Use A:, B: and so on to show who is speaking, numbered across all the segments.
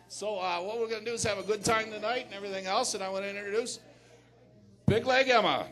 A: So what we're going to do is have a good time tonight and everything else, and I want to introduce Big Leg Emma.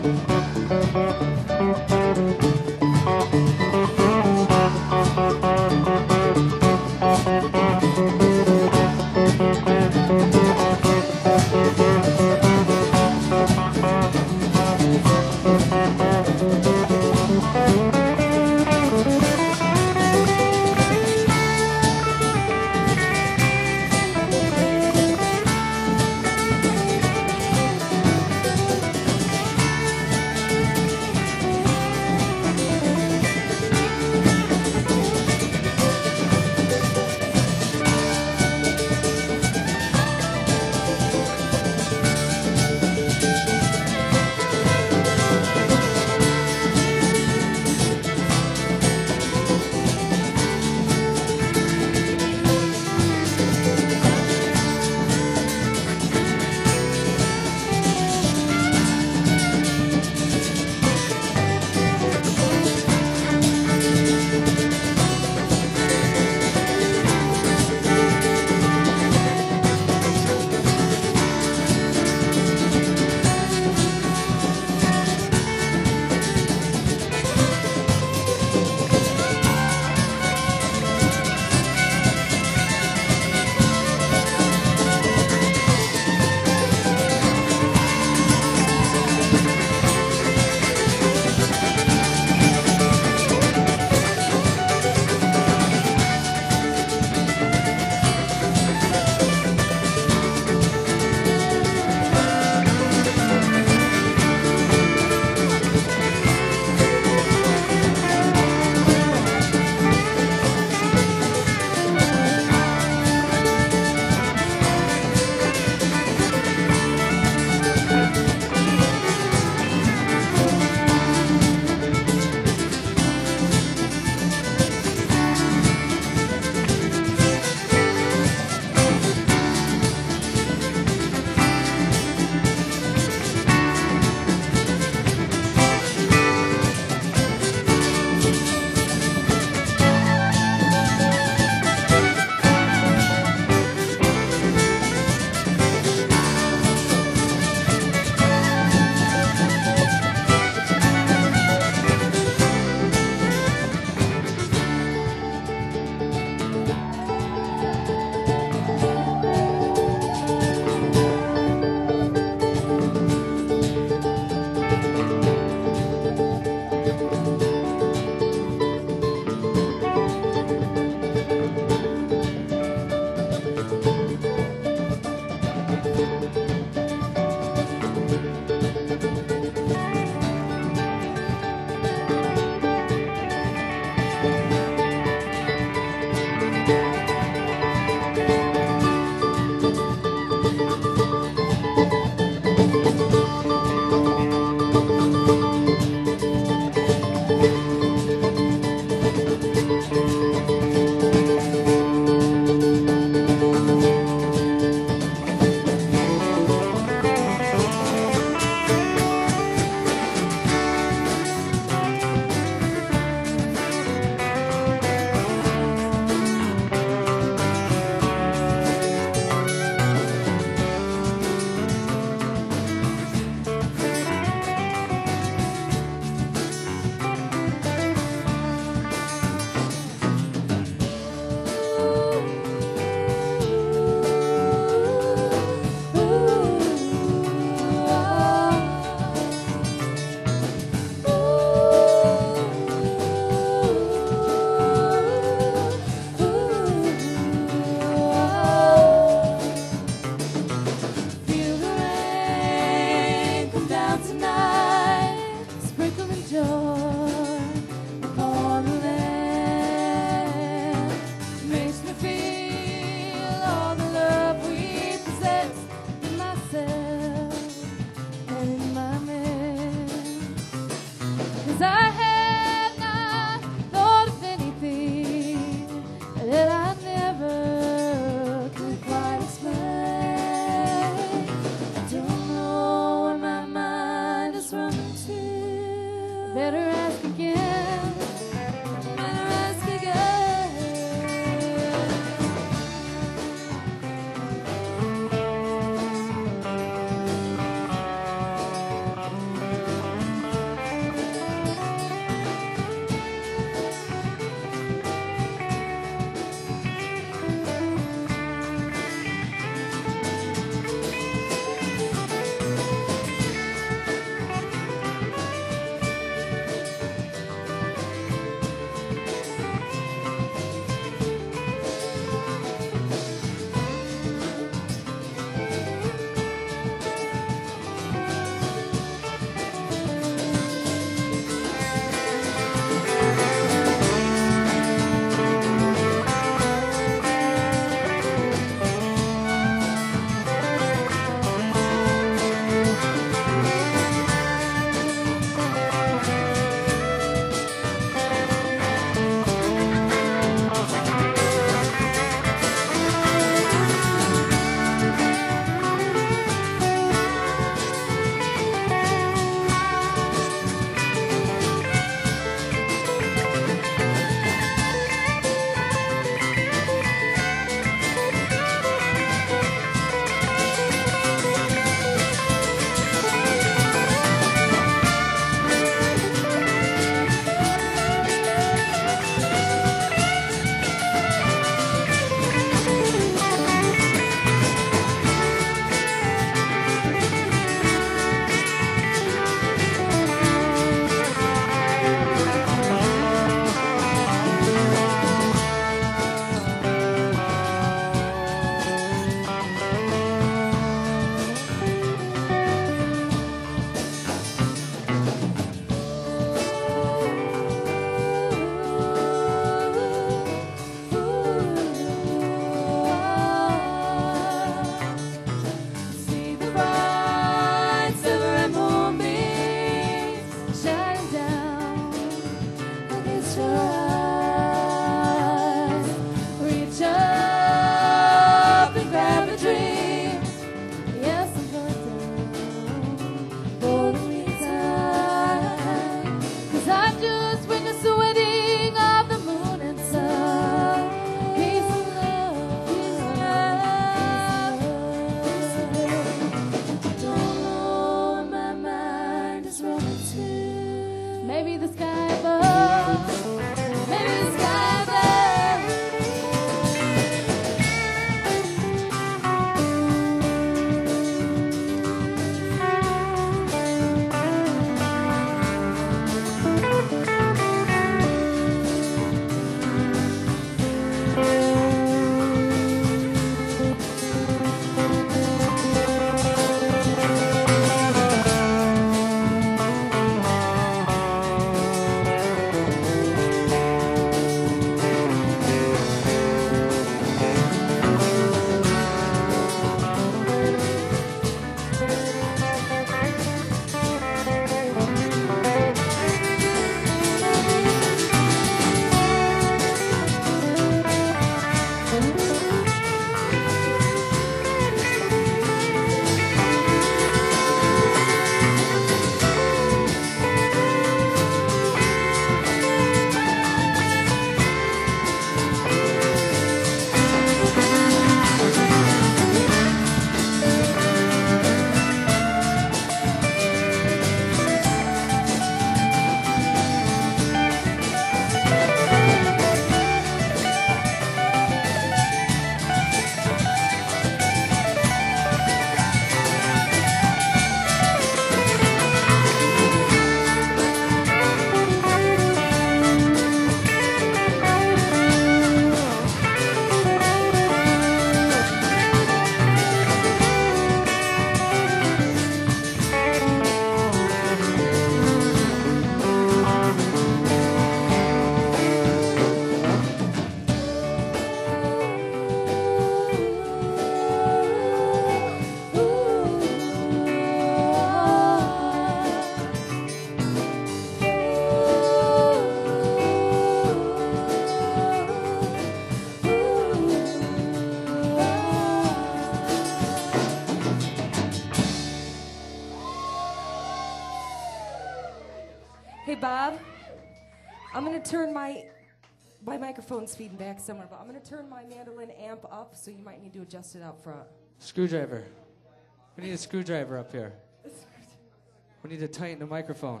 B: Hey, Bob, I'm going to turn my microphone's feeding back somewhere, but I'm going to turn my mandolin amp up, so you might need to adjust it out front.
C: Screwdriver. We need a screwdriver up here. We need to tighten the microphone.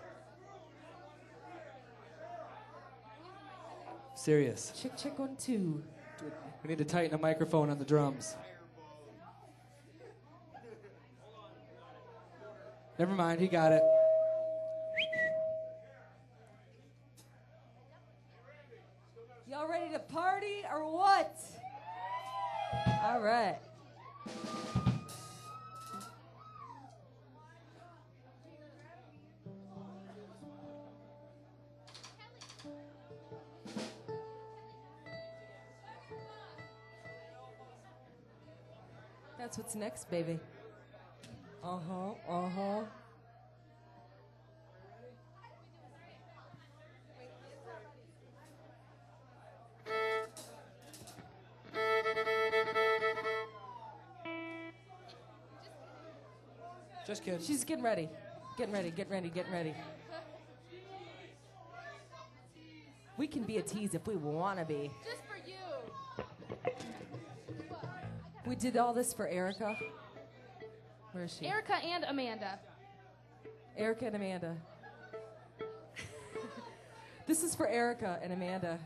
C: Serious.
B: Check 1, 2.
C: We need to tighten the microphone on the drums. Never mind, he got it.
B: Y'all ready to party or what? All right. That's what's next, baby. Uh-huh.
C: Just kidding.
B: She's getting ready. Getting ready. We can be a tease if we want to be.
D: Just for you.
B: We did all this for Erica. Where is she?
D: Erica and Amanda.
B: Erica and Amanda. This is for Erica and Amanda.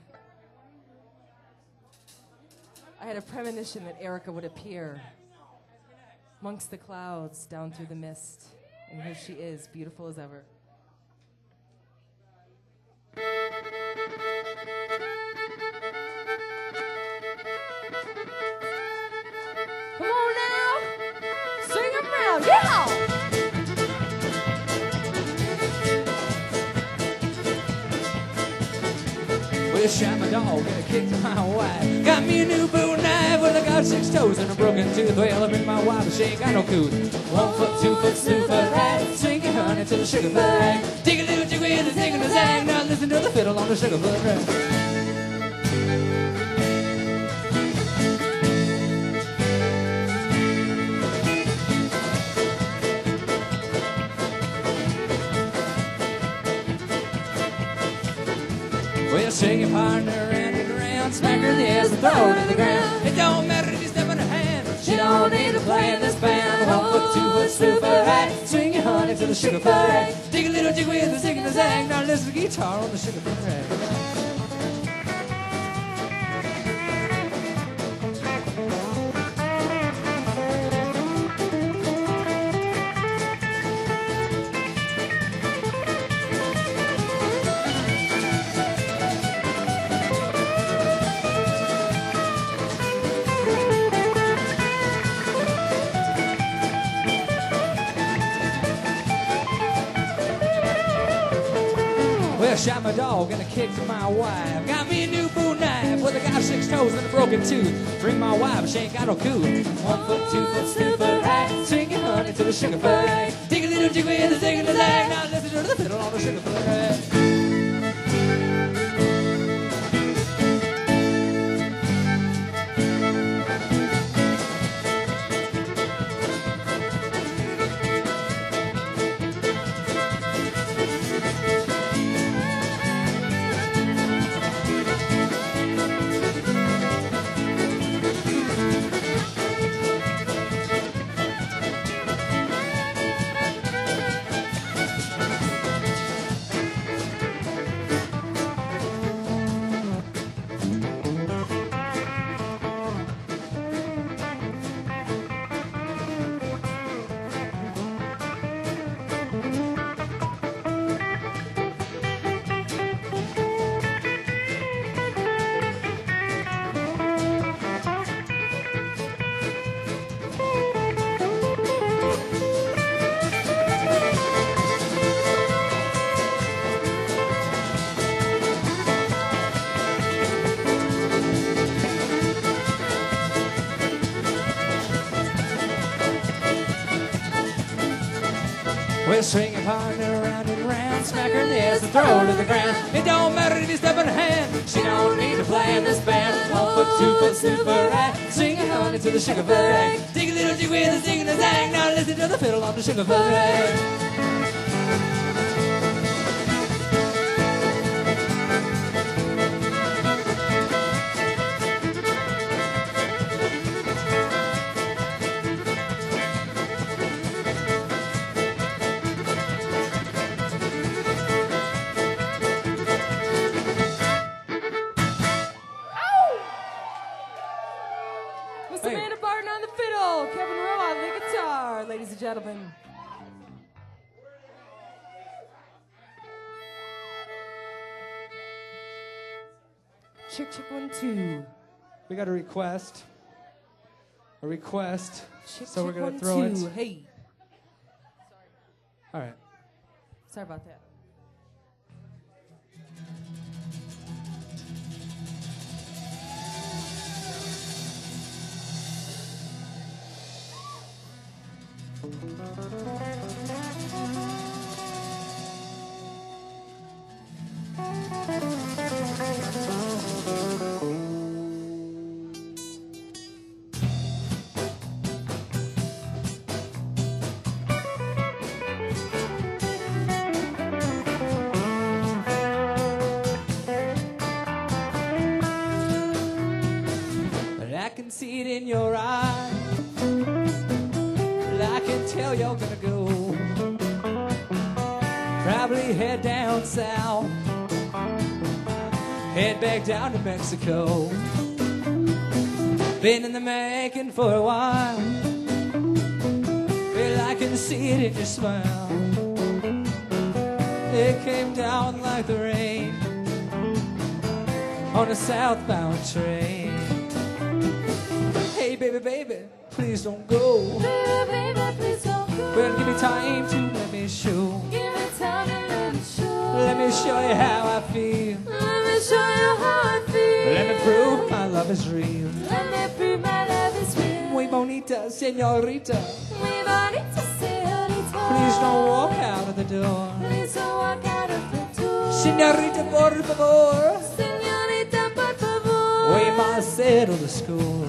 B: I had a premonition that Erica would appear amongst the clouds down through the mist. And here she is, beautiful as ever. Come on now. Swing 'em round. Yeah!
C: Well, shot my dog and I kicked my wife. Got me a new boot knife with I got 6 toes and a broken tooth. Well, I'm in my wife, she ain't got no coot. 1 foot, 2 foot, 2 foot hat. Swing your honey to the sugar bag. Dig a little jig with a zig and a zag. Now listen to the fiddle on the sugar foot rack. Well, shake your partner around and around, smack her in the ass and throw her to the ground. It don't matter if you step on her hand, she don't need to play in this band. 1 foot, 2 foot, 2 foot hat, swing your honey to the sugar foot rack. Dig a little jig with a zig and a zag, now listen to the guitar on the sugar foot rack. Well, I shot my dog and I kicked my wife. Got me a new boot knife with I got 6 toes and a broken tooth. Bring my wife, she ain't got no coot. 1 foot, 2 foot, 2 foot hat, swing your honey to the sugar foot rack. Dig a little jig with a zig and a zag, now listen to the fiddle on the sugar foot rack. We'll swing your partner around and round, smack her in the ass and throw her to the ground. It don't matter if you step on her hand, she don't need to play in this band. 1 foot, 2 foot, 2 foot hat, swing your honey to the sugar foot rack. Dig a little jig with a zig and a zag, now listen to the fiddle on the sugar foot rack.
B: ladies and gentlemen. Chick, chick, 1, 2.
C: We got a request. A request.
B: Chick,
C: So we're
B: chick,
C: gonna
B: 1,
C: throw
B: 2.
C: it.
B: Hey.
C: All right.
B: Sorry about that.
C: But I can see it in your eyes. Well, I can tell you're gonna go. Probably head down south. Head back down to Mexico. Been in the making for a while. Well, I can see it in your smile. It came down like the rain on a southbound train. Hey, baby, baby, please don't go.
B: Baby, baby, please don't go.
C: Well, give me time to let me show.
B: Give me time and let me show.
C: Let me show you how I feel.
B: Let me show you how I feel.
C: Let me prove my love is real.
B: Let me prove my love is real.
C: Muy bonita, señorita.
B: Muy bonita, señorita.
C: Please don't walk out of the door.
B: Please don't walk out of the door.
C: Señorita, por favor.
B: Señorita, por favor.
C: We must settle the score.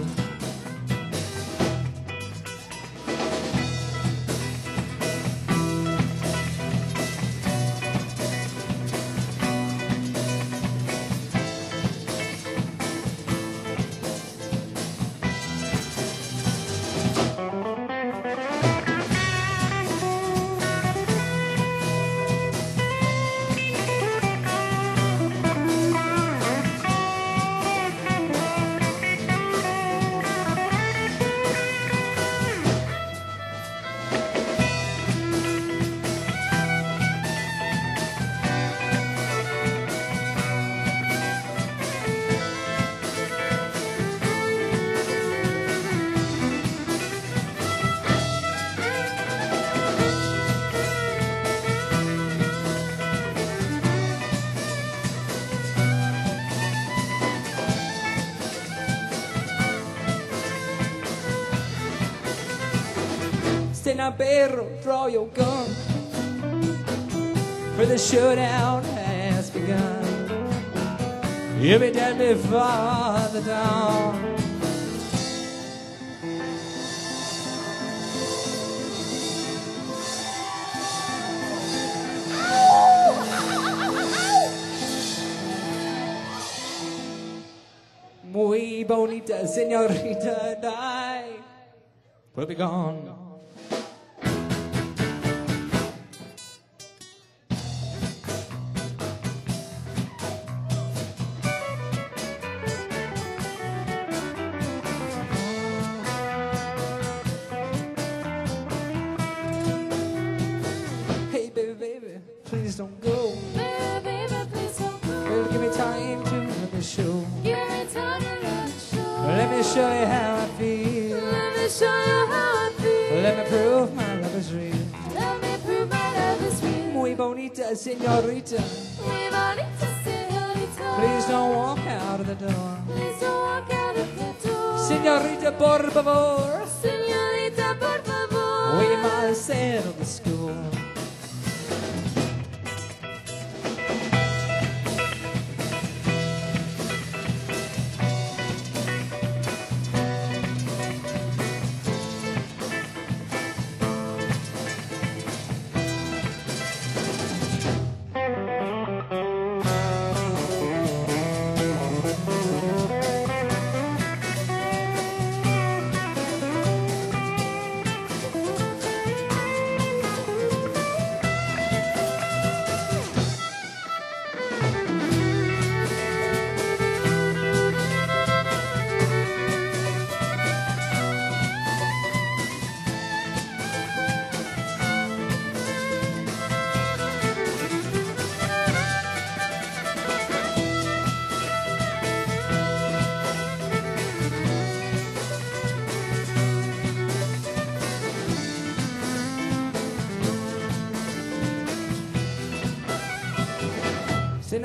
C: Stay now, perro, draw your gun, for the showdown has begun. You'll be dead before the dawn. Muy bonita, señorita, and I will be gone. Hey, baby, baby, please don't go.
B: Baby, baby, please don't go.
C: Well, give me time to let me show.
B: Give me time and let me show.
C: Let me show you how I feel.
B: Let me show you how I feel.
C: Let me prove my love is real.
B: Let me prove my love is real.
C: Muy bonita, señorita.
B: Muy bonita, señorita.
C: Please don't walk out of the door.
B: Please don't walk out of the door.
C: Señorita, por favor.
B: Señorita, por favor.
C: We must settle the score.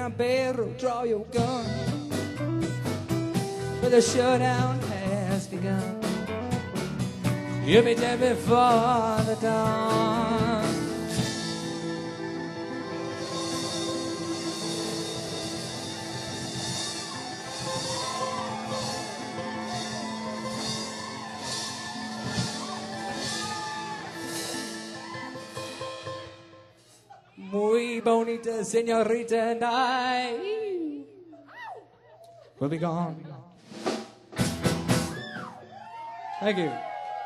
C: my barrel, draw your gun. For the showdown has begun. You'll be dead before the dawn. Muy bonita señorita and I will be gone. Thank you.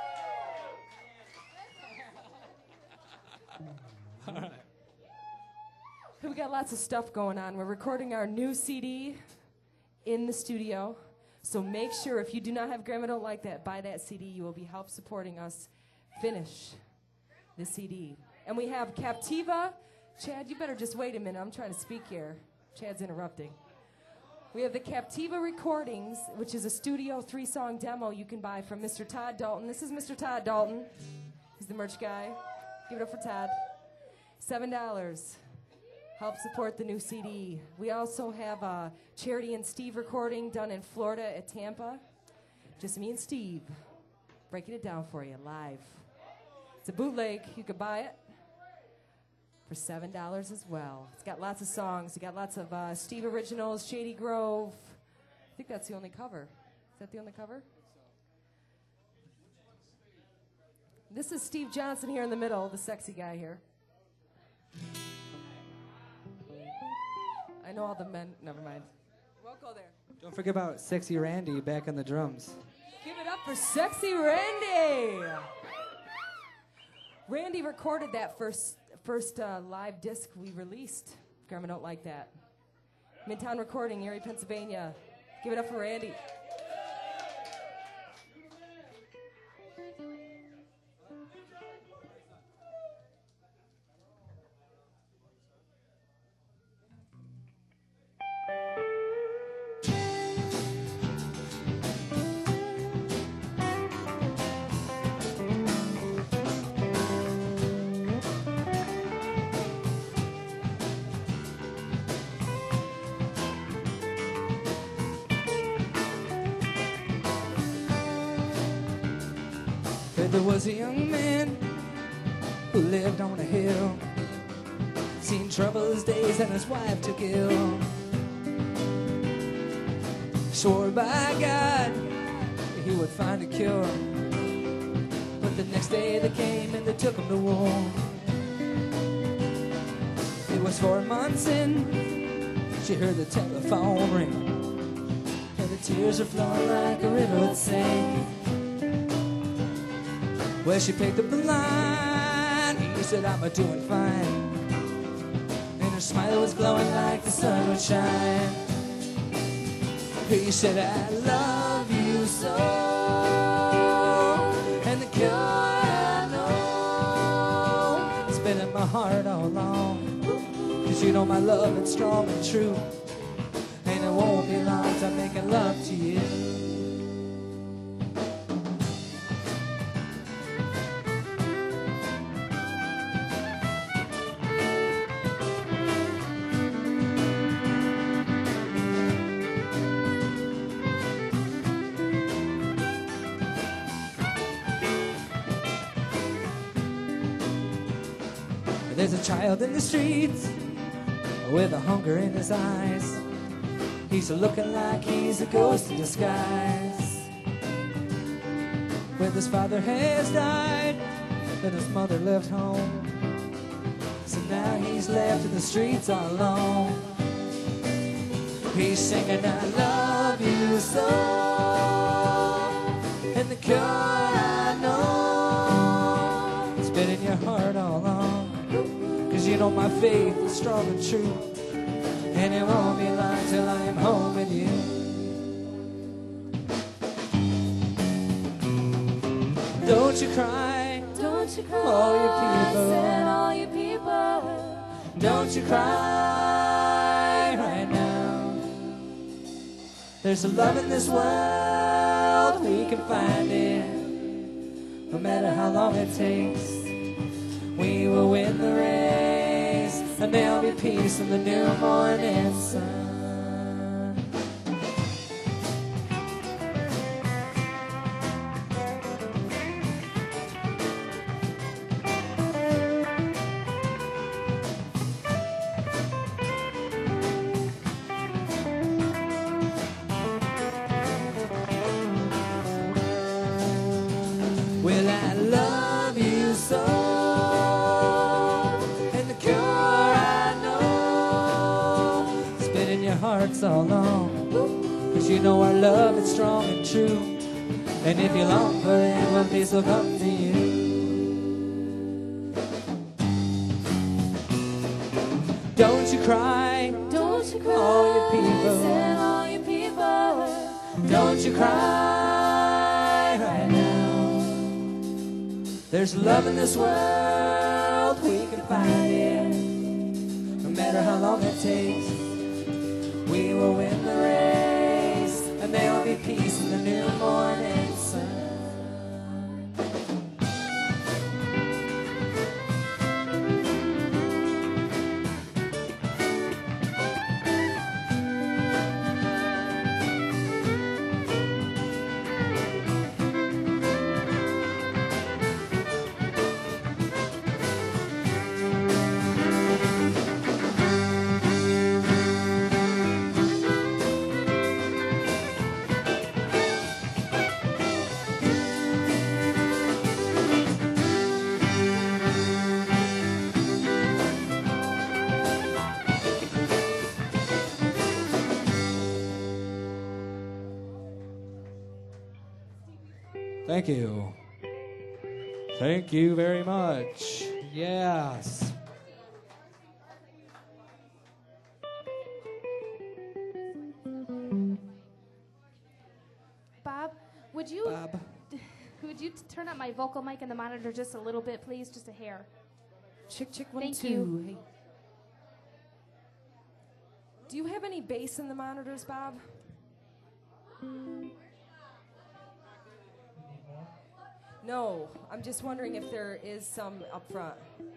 B: We got lots of stuff going on. We're recording our new CD in the studio. So make sure if you do not have Grandma Don't Like That, buy that CD. You will be help supporting us finish the CD. And we have Captiva. Chad, you better just wait a minute. I'm trying to speak here. Chad's interrupting. We have the Captiva Recordings, which is a studio 3-song demo you can buy from Mr. Todd Dalton. This is Mr. Todd Dalton. He's the merch guy. Give it up for Todd. $7. Help support the new CD. We also have a Charity and Steve recording done in Florida at Tampa. Just me and Steve breaking it down for you live. It's a bootleg. You could buy it for $7 as well. It's got lots of songs. You got lots of Steve originals, Shady Grove. I think that's the only cover. Is that the only cover? This is Steve Johnson here in the middle, the sexy guy here. I know all the men. Never mind. Won't go there.
C: Don't forget about Sexy Randy back on the drums.
B: Give it up for Sexy Randy. Randy recorded that first live disc we released. Grandma Don't Like That. Midtown Recording, Erie, Pennsylvania. Give it up for Randy.
C: There was a young man who lived on a hill, seen troublous days and his wife took ill. Swore by God that he would find a cure, but the next day they came and they took him to war. It was 4 months in, she heard the telephone ring, and the tears were flowing like a river would sing. Well, she picked up the line. He said, I'm doing fine. And her smile was glowing like the sun would shine. He said, I love you so. And the cure I know, it's been in my heart all along. 'Cause you know my love is strong and true. And it won't be long till I'm making love to you. There's a child in the streets with a hunger in his eyes. He's looking like he's a ghost in disguise. When his father has died, then his mother left home. So now he's left in the streets all alone. He's singing, I love you so. And the cure I know, it's been in your heart all along. 'Cause you know my faith is strong and true. And it won't be long till I am home with you. Don't you cry,
B: Don't you cry,
C: all you people.
B: said all you people.
C: Don't you cry right now. There's a love in this world, we can find it. No matter how long it takes, we will win the race and there'll be peace in the new morning sun. Well, I love you so, and the cure I know has been in your heart so long. 'Cause you know our love is strong and true, and if you long for it, well, peace will come to you. Don't you cry,
B: Don't you cry,
C: all you people.
B: said all you people.
C: Don't you cry right now. There's love in this world, we can find it. No matter how long it takes, we will win the race, and there'll be peace in the new morning sun. Thank you. Thank you very much. Yes.
D: Bob, would you
C: Bob.
D: turn up my vocal mic in the monitor just a little bit, please? Just a hair.
B: Chick, chick, 1,
D: Thank
B: 2.
D: you.
B: Hey. Do you have any bass in the monitors, Bob? No, I'm just wondering if there is some up front.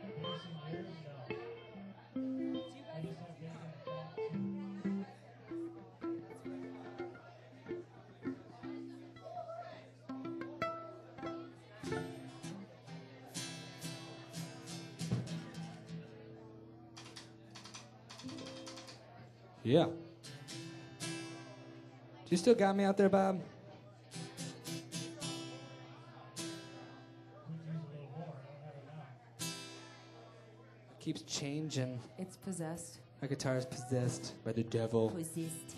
C: Yeah. You still got me out there, Bob? Keeps changing.
B: It's possessed.
C: My guitar is possessed by the devil.
B: Possessed.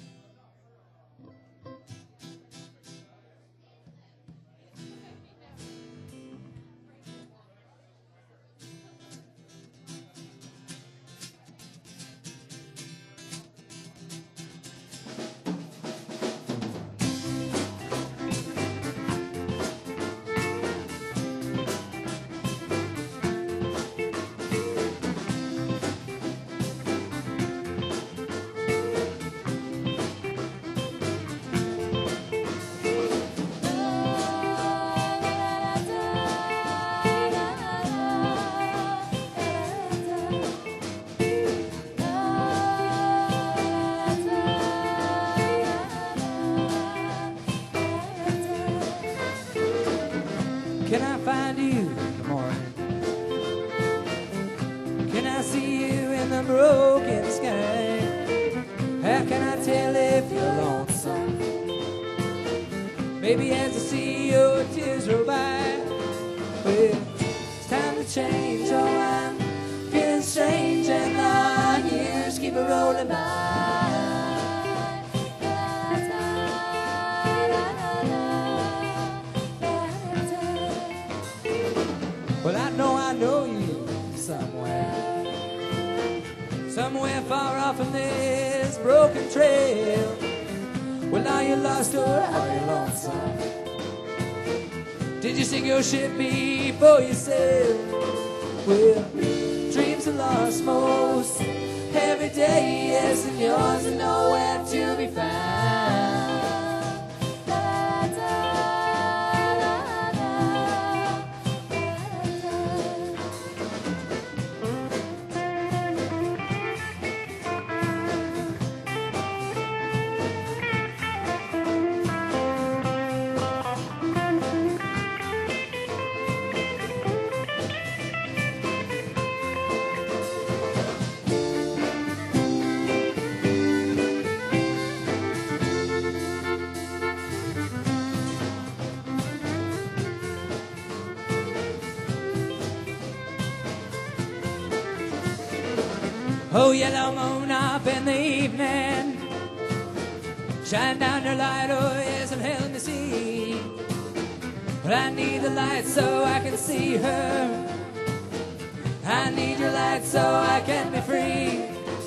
C: Can I find you in the morning? Can I see you in the broken sky? How can I tell if you're lonesome? Maybe as I see your tears roll by. Well, it's time to change. Oh, I'm feeling strange, and the years keep rolling by. Well, I know you somewhere far off from this broken trail. Well, are you lost or are you lonesome? Did you sink your ship before you sailed? Well, dreams are lost most every day, yes, and yours are nowhere to be found. Oh, yellow moon up in the evening, shine down your light, oh yes, I'm hell to see. But I need the light so I can see her. I need your light so I can be free.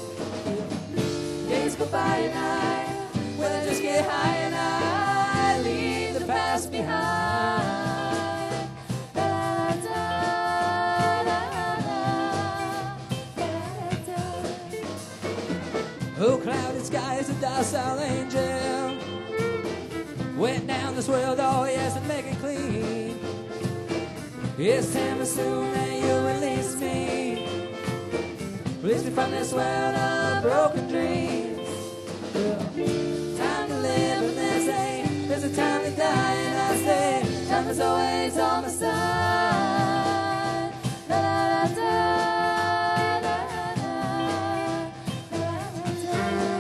C: Days go by and I just get high and I leave the past behind. Da, da, da, da, da. Oh, clouded skies, a docile angel, went down this world, oh yes, and make it clean. It's time soon that you'll release me. Release me from this world of broken dreams. Time to live and then say, there's a time to die, and I say, time is always on my side. Da, da, da, da, da, da,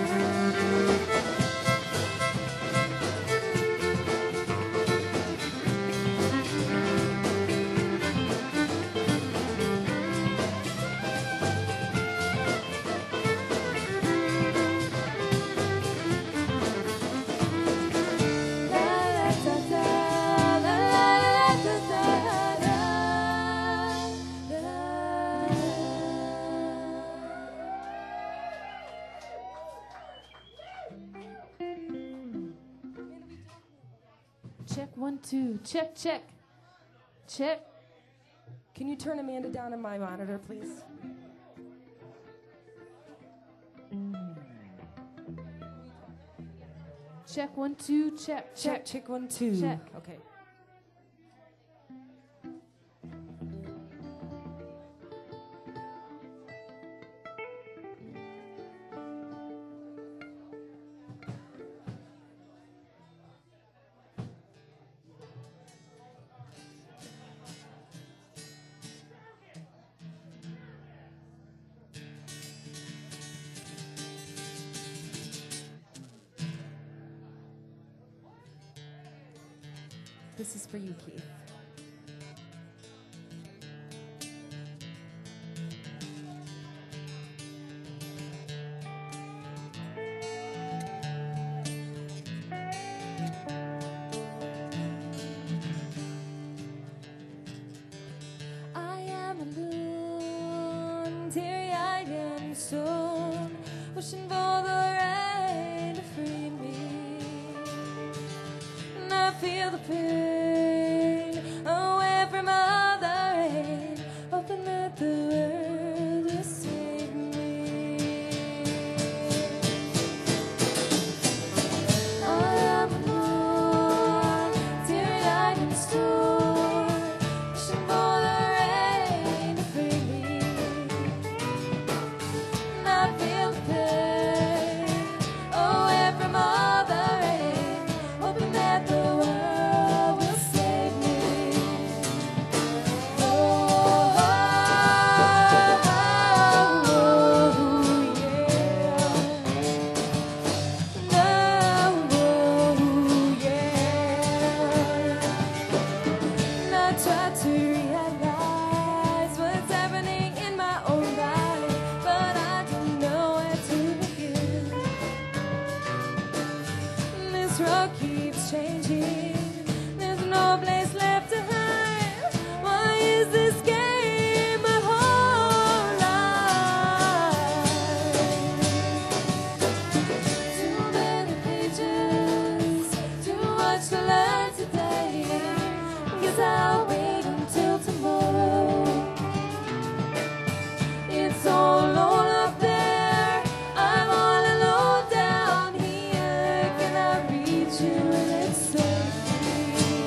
D: Check 1, 2. Check, check. Check.
B: Can you turn Amanda down on my monitor, please?
D: Check 1, 2. Check, check.
B: Check 1, 2.
D: Check.
B: Okay. This is for you, Keith. I am alone, teary-eyed and stone, wishing for the rain to free me. And I feel the pain away from all the rain, hoping that the world will save me. I am alone, teary-eyed and stone, wishing for the rain to free me. And I feel the pain away from all the rain, hoping that the world will save me. Oh, oh, oh, yeah. No, yeah. And I try to realize what's happening in my own life, but I don't know where to begin. This road keeps changing, there's no place left to hide. Why is this game my whole life? Too many pages, too much to learn today. Guess I'll wait until tomorrow. It's all alone up there, I'm all alone down here. Can I reach you when it's safe?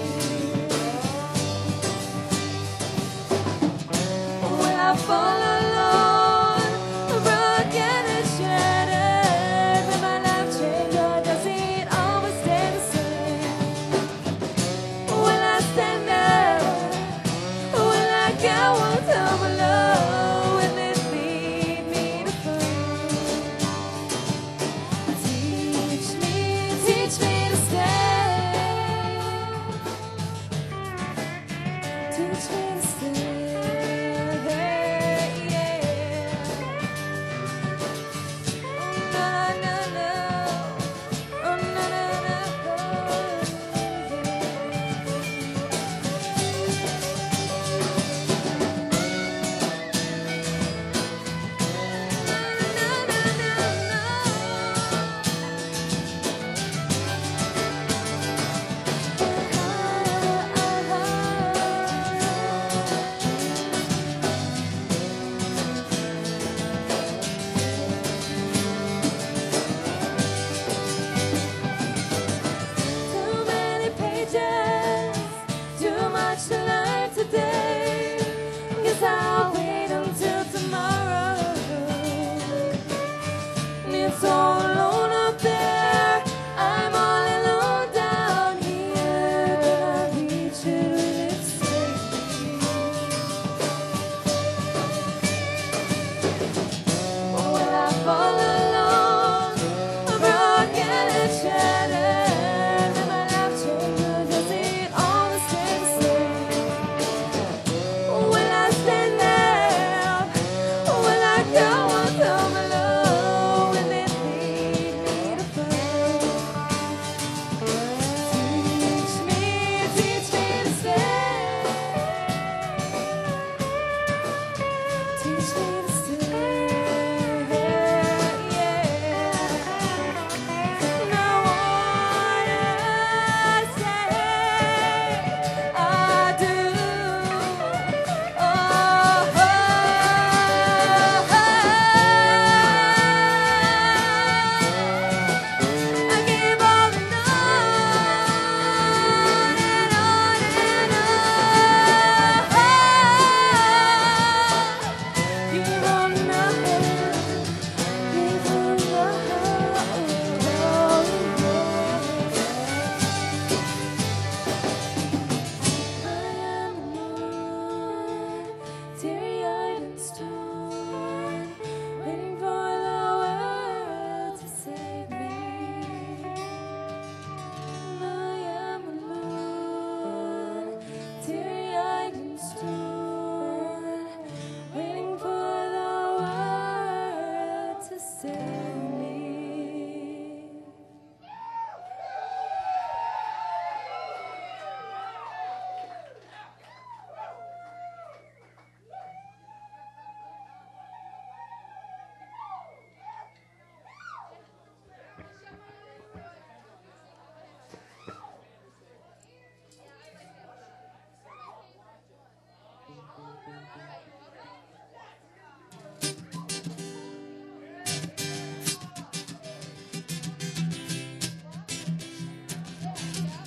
B: Will I fall alone, broken and shattered? Will my life change or does it always stay the same? Will I stand up? Will I go on down below? Will it lead me to find? Teach me to stay. Teach me to stay. Yeah.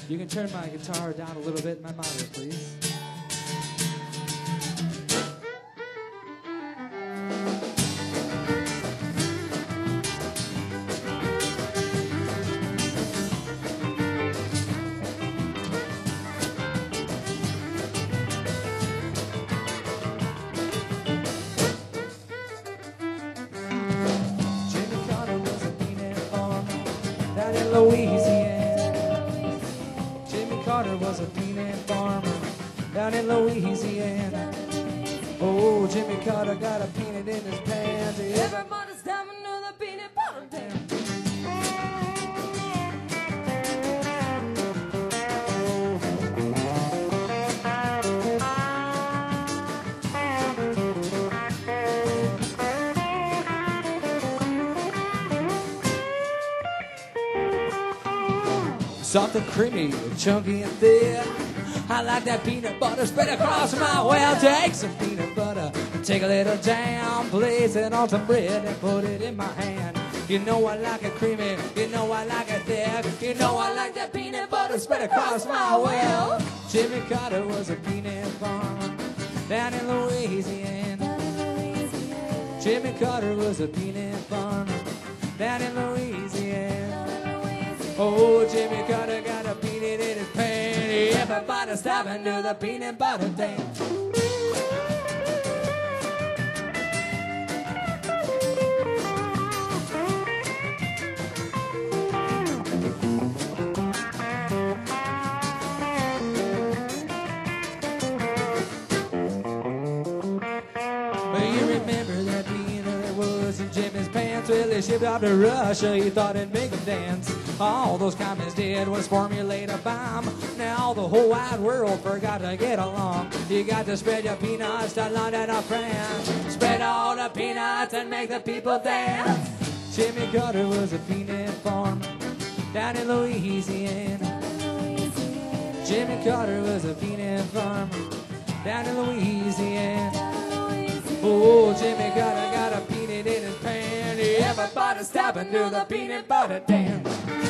C: You can turn my guitar down a little bit in my monitor, please. Jimmy Carter was a peanut farmer down in Louisiana. Jimmy Carter was a peanut farmer down in Louisiana. Oh, Jimmy Carter got a peanut in his pants.
B: Everybody's diving to the peanut butter dance.
C: Something creamy, chunky and thin. I like that peanut butter spread across my well. Take some peanut butter, take a little jam, place it on some bread and put it in my hand. You know I like it creamy, you know I like it thick. You know I like that peanut butter spread across my well. Jimmy Carter was a peanut farmer down in Louisiana. Jimmy Carter was a peanut farmer down in Louisiana. Oh, Jimmy Carter got a peanut in his pants. Everybody stop and do the peanut butter dance. But you remember that peanut that was in Jimmy's pants? Well, they shipped out to Russia. He thought it'd make him dance. All those communists did was formulate a bomb. Now the whole wide world forgot to get along. You got to spread your peanuts to London or France. Spread all the peanuts and make the people dance. Jimmy Carter was a peanut farmer down in Louisiana. Jimmy Carter was a peanut farmer down in Louisiana. Oh, Jimmy Carter got a peanut in his pants. Everybody stop and do the peanut butter dance.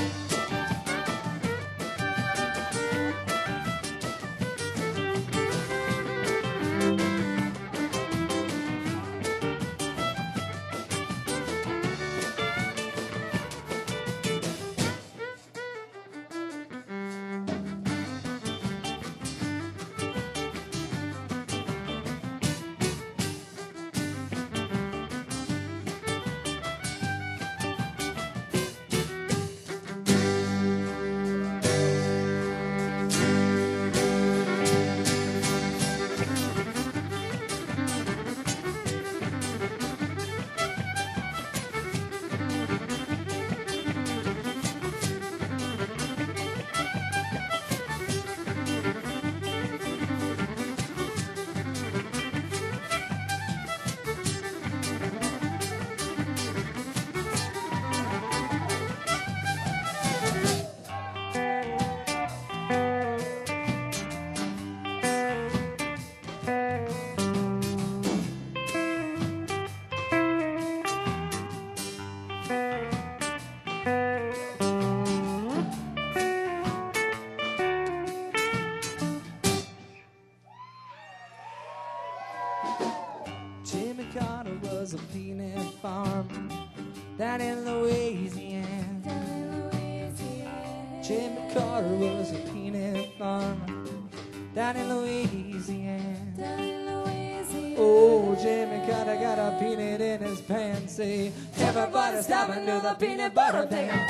C: Jimmy Carter was a peanut farmer down in Louisiana. Jimmy Carter was a peanut farmer down in Louisiana. Oh, Jimmy Carter got a peanut in his pants. Say, everybody stop and do the peanut butter dance.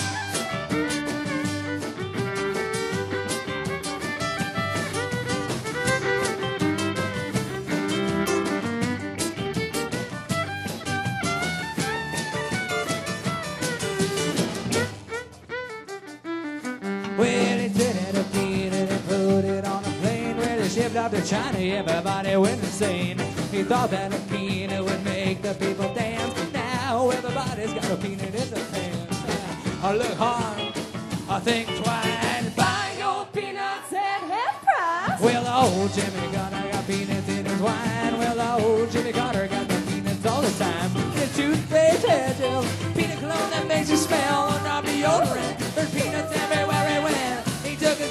C: Well, he did it a peanut and put it on a plane where they shipped out to China. Everybody went insane. He thought that a peanut would make the people dance. Now everybody's got a peanut in their pants. I look hard, I think twice. Buy your peanuts at half price. Well, old Jimmy Carter got peanuts in his wine. Well, old Jimmy Carter got the peanuts all the time. His toothpaste, hair gel, peanut cologne that makes you smell, and deodorant. There's peanuts everywhere he went. He took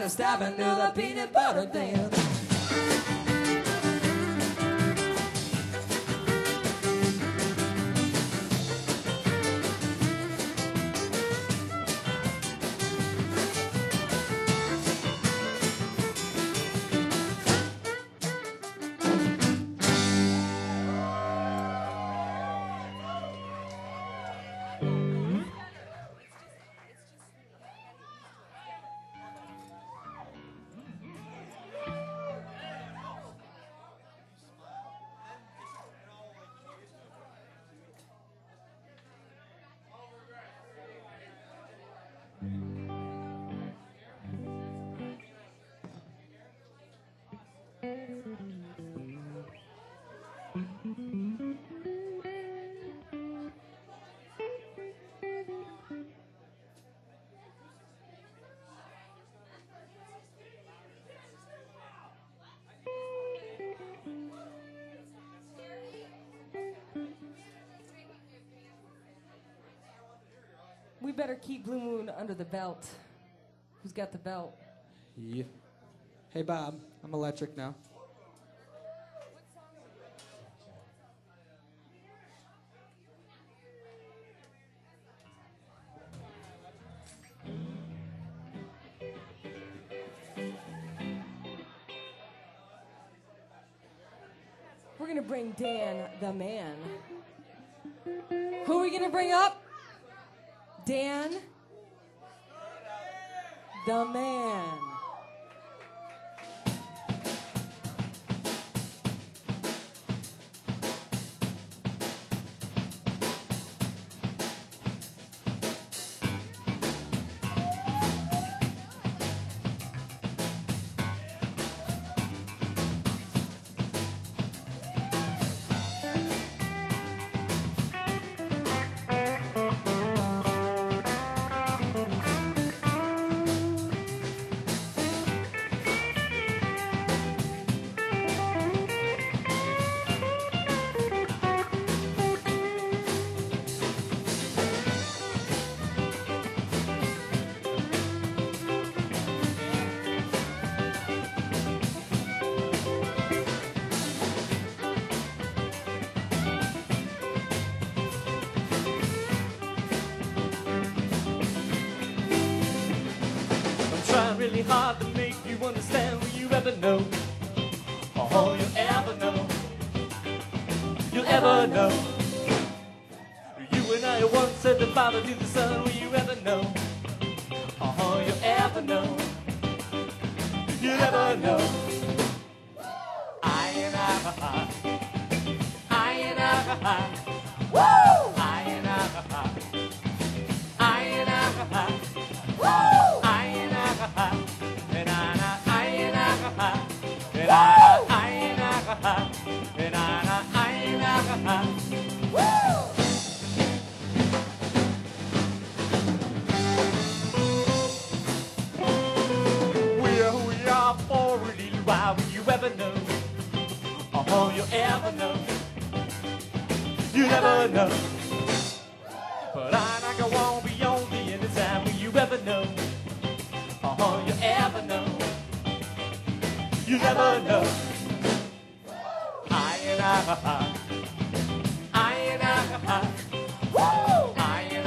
C: to stop and do the peanut butter dance.
B: We better keep Blue Moon under the belt. Who's got the belt?
C: Yeah. Hey, Bob, I'm electric now.
B: We're gonna bring Dan the man. Who are we gonna bring up? Dan the man.
E: Really hard to make you understand what you ever know, all you ever know, you'll ever know. You and I once said the father to the son, will you ever know, all you ever know, you'll ever know. I and I, woo! I and I, woo! We are for a little while. Will you ever know? All you ever know, you never know. But I go on beyond the end of time. Will you ever know? All you ever know, you never know. I and I, woo! I and I, woo! I and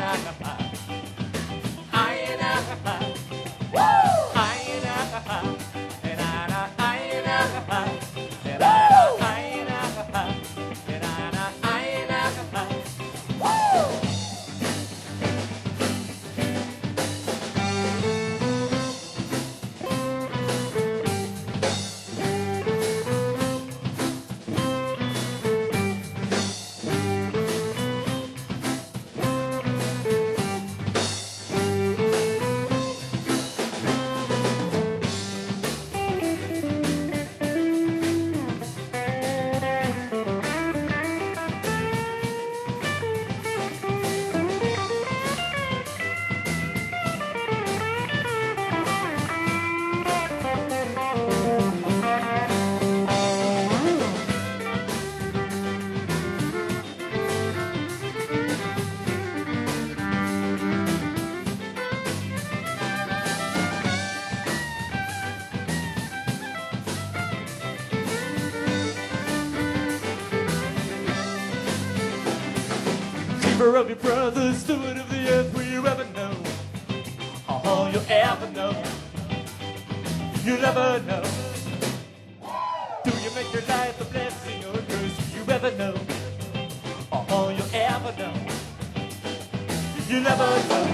E: keeper of your brothers, steward of the earth, will you ever know? All you'll ever know. You'll never know. Do you make your life a blessing or a curse? Will you ever know? All you'll ever know. You'll never know.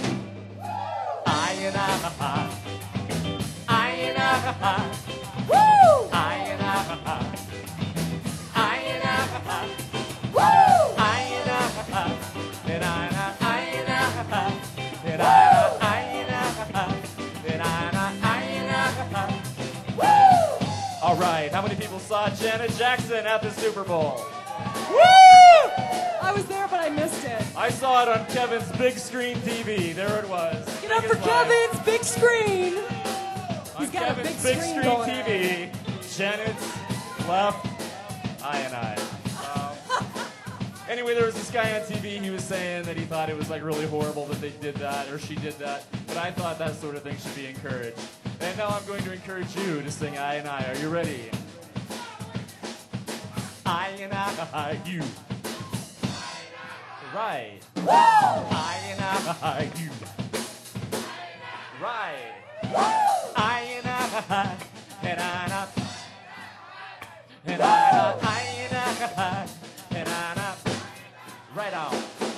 E: I and I. Woo! I and I. Woo! I and and all right, how many people saw Janet Jackson at the Super Bowl? Woo!
B: I was there, but I missed it.
E: I saw it on Kevin's big screen TV. There it was.
B: Get up for Kevin's big screen.
E: On
B: He's got
E: Kevin's
B: a big screen going
E: TV, Janet's left, I and I. Anyway, there was this guy on TV, he was saying that he thought it was like really horrible that they did that, or she did that, but I thought that sort of thing should be encouraged. And now I'm going to encourage you to sing I and I. Are you ready? I and I, you. Right. I and I, you. Right. I and I, and I, and I, and I, right on.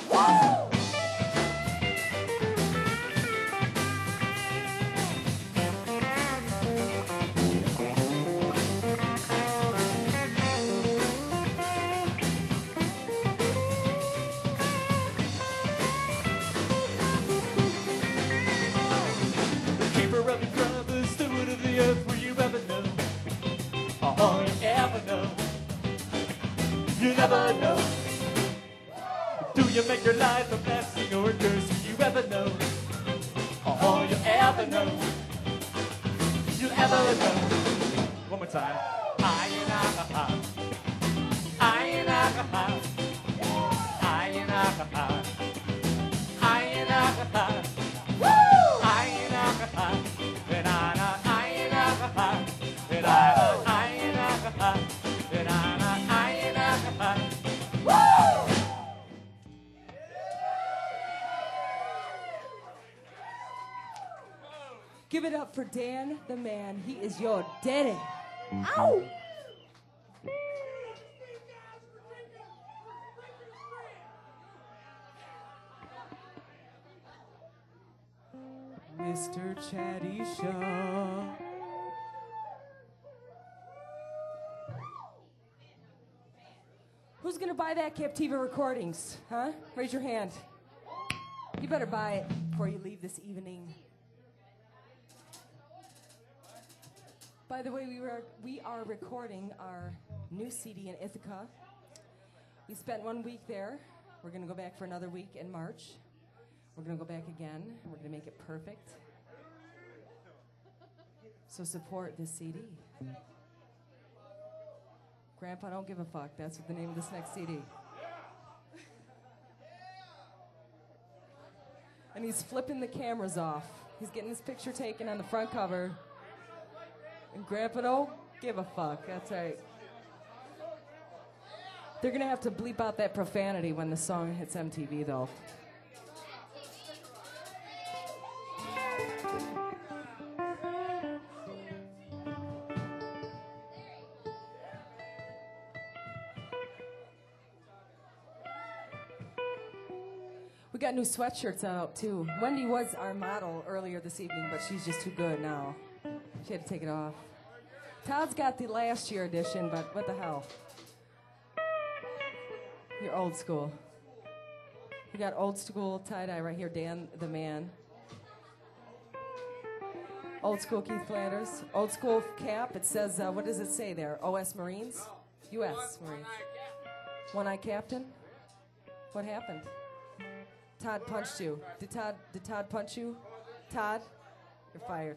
E: Keeper of your brothers, steward of the earth, will you ever know? All you ever know. You never know. Do you make your life a blessing or a curse? Will you ever know? All you ever know. You ever know. One more time. I and I. I and I. I and I. I and I. Woo! I and I. And I and I. And I and I. And I and I. Woo!
B: Give it up for Dan the Man. He is your daddy. Ow! Mr. Chatty Shaw. Who's gonna buy that Captiva Recordings? Huh? Raise your hand. You better buy it before you leave this evening. By the way, we are recording our new CD in Ithaca. We spent 1 week there. We're going to go back for another week in March. We're going to go back again. We're going to make it perfect. So support this CD. Grandpa, don't give a fuck. That's the name of this next CD. And he's flipping the cameras off. He's getting his picture taken on the front cover. And Grandpa don't give a fuck. That's right. They're going to have to bleep out that profanity when the song hits MTV, though. We got new sweatshirts out, too. Wendy was our model earlier this evening, but she's just too good now. She had to take it off. Todd's got the last year edition, but what the hell? You're old school. We got old school tie-dye right here, Dan the Man. Old school Keith Flanders. Old school cap. It says, what does it say there? OS Marines? US Marines. One-Eye Captain? What happened? Todd punched you. Did Todd punch you? Todd? You're fired.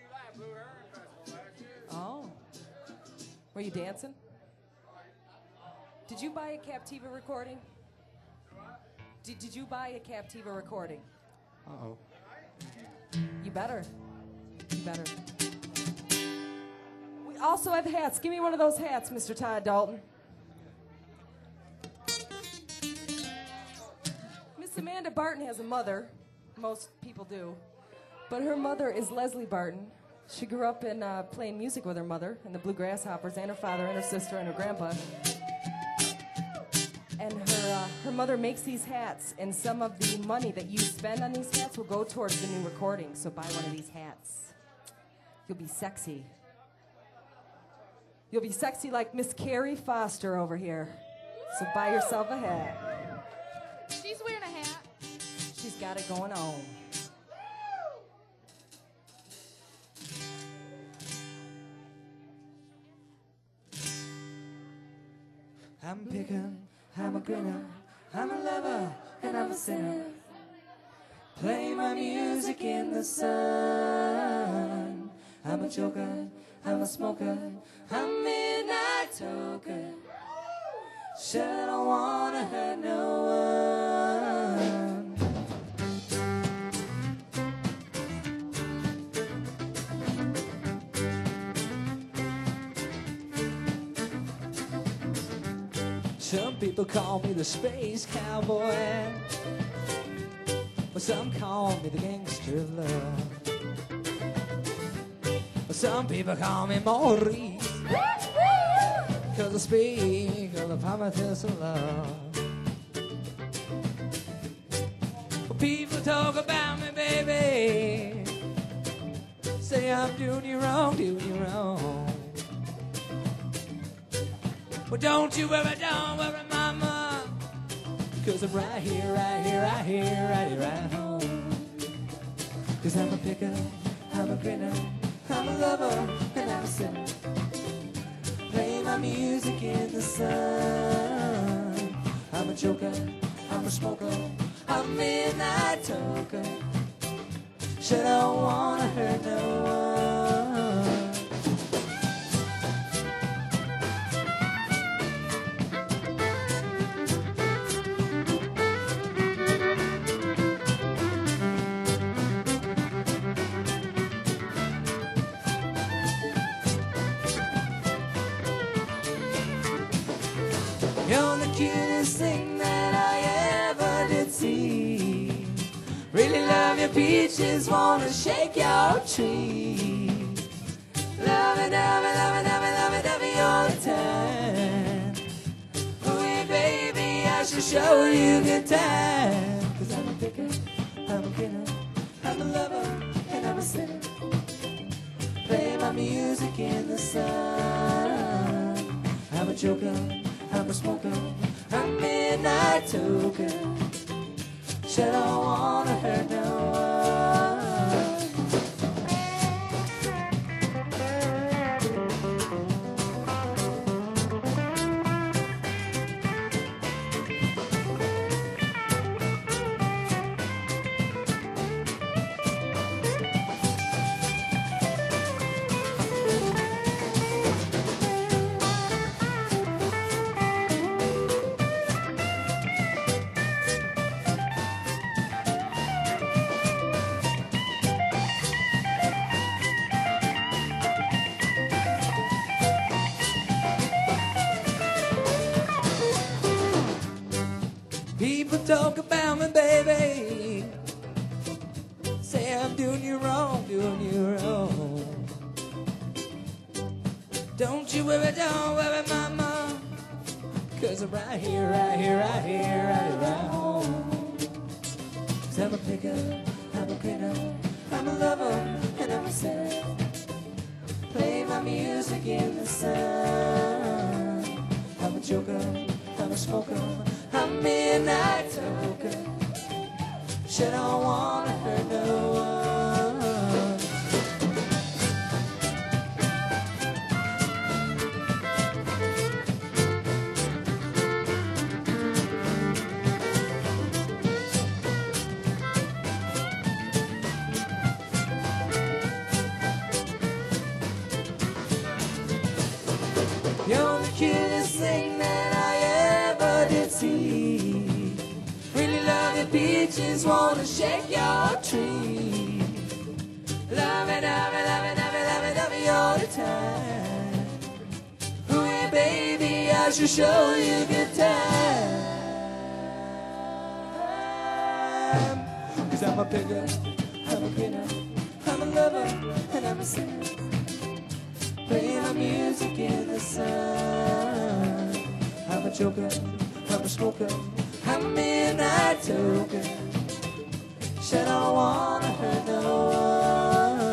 B: Oh. Were you dancing? Did you buy a Captiva recording? Did you buy a Captiva recording?
C: Uh-oh.
B: You better. You better. We also have hats. Give me one of those hats, Mr. Todd Dalton. Samantha Barton has a mother. Most people do. But her mother is Leslie Barton. She grew up in playing music with her mother and the Blue Grasshoppers and her father and her sister and her grandpa. And her mother makes these hats, and some of the money that you spend on these hats will go towards the new recording. So buy one of these hats. You'll be sexy. You'll be sexy like Miss Carrie Foster over here. So buy yourself a hat.
D: She's wearing a hat.
B: She's got it going on.
C: I'm picking, I'm a grinner, I'm a lover, and I'm a sinner. Play my music in the sun. I'm a joker, I'm a smoker, I'm midnight toker. Sure don't wanna hurt no one. Some people call me the space cowboy, but some call me the gangster of love. Some people call me Maurice, cause I speak of the promise of love. People talk about me, baby, say I'm doing you wrong, doing you wrong. Well, don't worry, mama, cause I'm right here, right here, right here, right here, right home. Cause I'm a picker, I'm a grinner, I'm a lover, and I'm a sinner. Play my music in the sun. I'm a joker, I'm a smoker, I'm a midnight toker. Sure don't wanna hurt no one. You're the cutest thing that I ever did see. Really love your peaches, wanna shake your tree. Love it, love it, love it, love it, love it, love it all the time. Oh yeah, baby, I should show you good time. Cause I'm a picker, I'm a killer, I'm a lover, and I'm a sinner. Play my music in the sun. I'm a joker, I'm a smoker, I'm a midnight toker. Sure don't wanna hurt no one. People talk about me, baby, say I'm doing you wrong, doing you wrong. Don't worry, mama, cause I'm right here, right here, right here, right here, right home. Cause I'm a picker, I'm a grinner, I'm a lover, and I'm a sinner. Play my music in the sun. I'm a joker, I'm a smoker, I'm a midnight toker. Sure don't wanna hurt no one. You're the cutest thing that I ever did see. Really love your peaches, wanna shake your tree. Love it, love it, love it, love it, love it, love it all the time. Ooh yeah, baby, I should show you good time. 'Cause I'm a picker, I'm a cleaner, I'm a lover, and I'm a sinner. Playing my music in the sun. I'm a joker, I'm a smoker, I'm a midnight toker. Said I don't wanna hurt no one.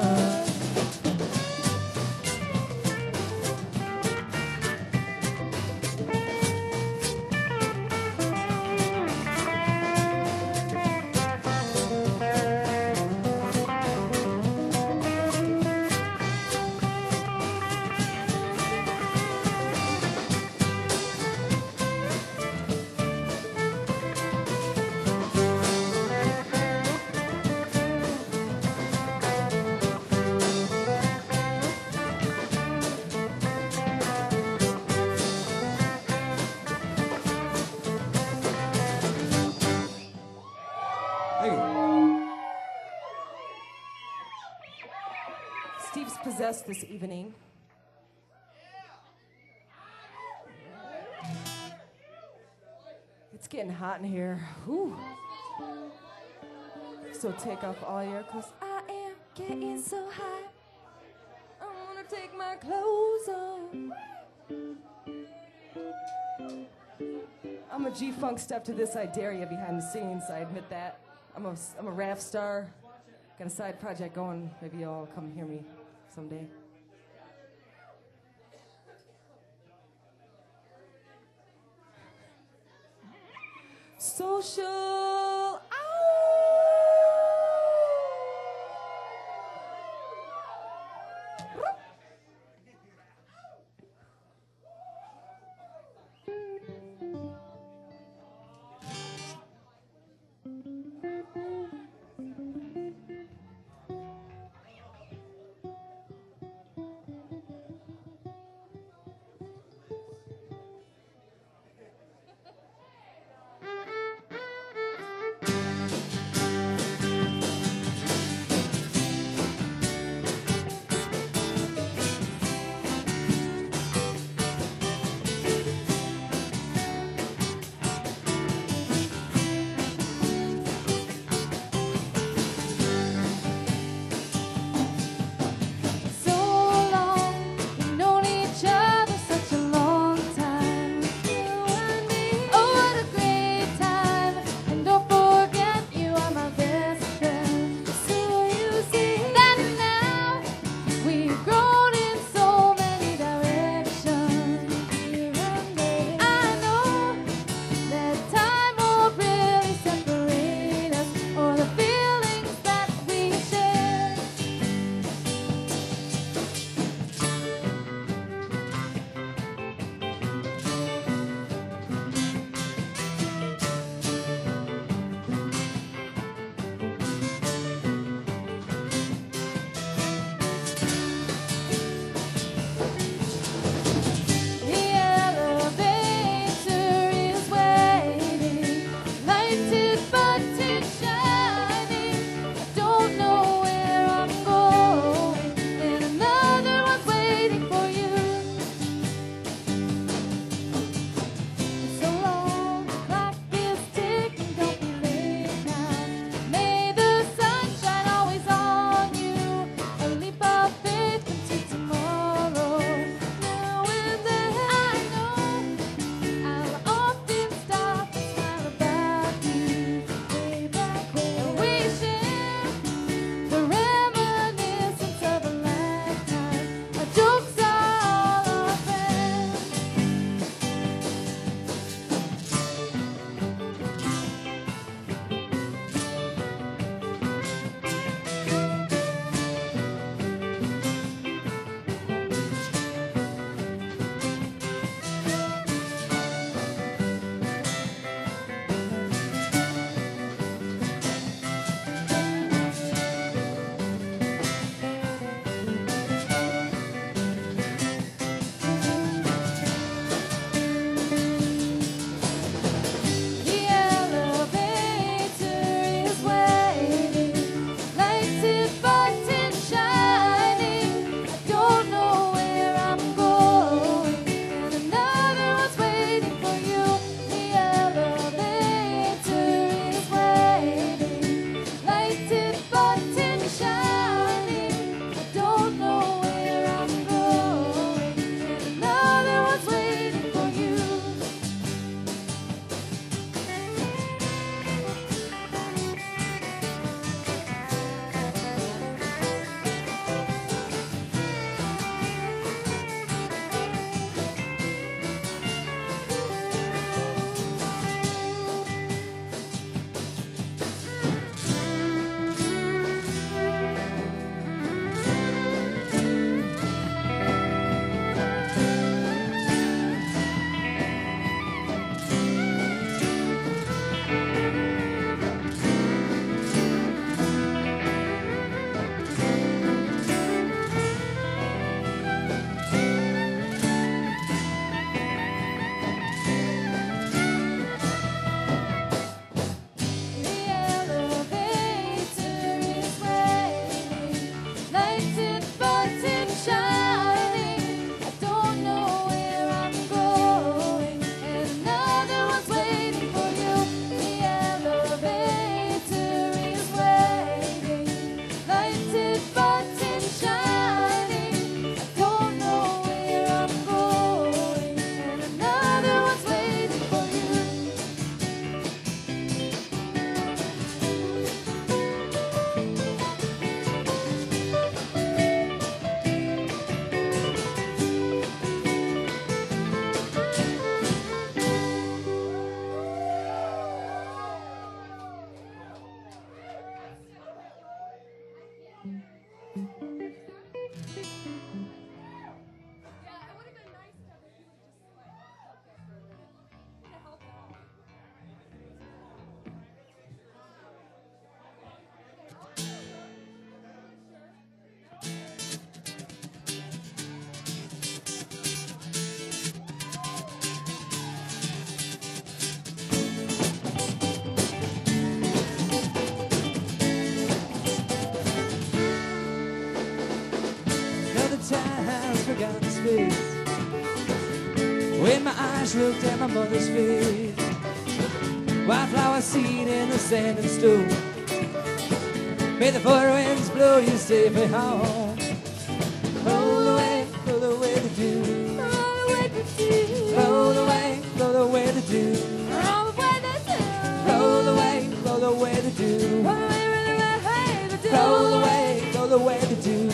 B: Steve's possessed this evening. It's getting hot in here. Whew. So take off all your clothes. I am getting so hot. I wanna take my clothes off. I'm a G-Funk step to this. I dare you behind the scenes. I admit that. I'm a rap star. Got a side project going. Maybe y'all come hear me someday. Social.
C: time's forgotten space. When my eyes looked at my mother's face, wildflower seed in the sand and stone. May the four winds blow you safely home. Roll away, blow the way to do. Blow the way, blow the way to do. Blow the way, blow the way to do. Blow the way, blow the way to do.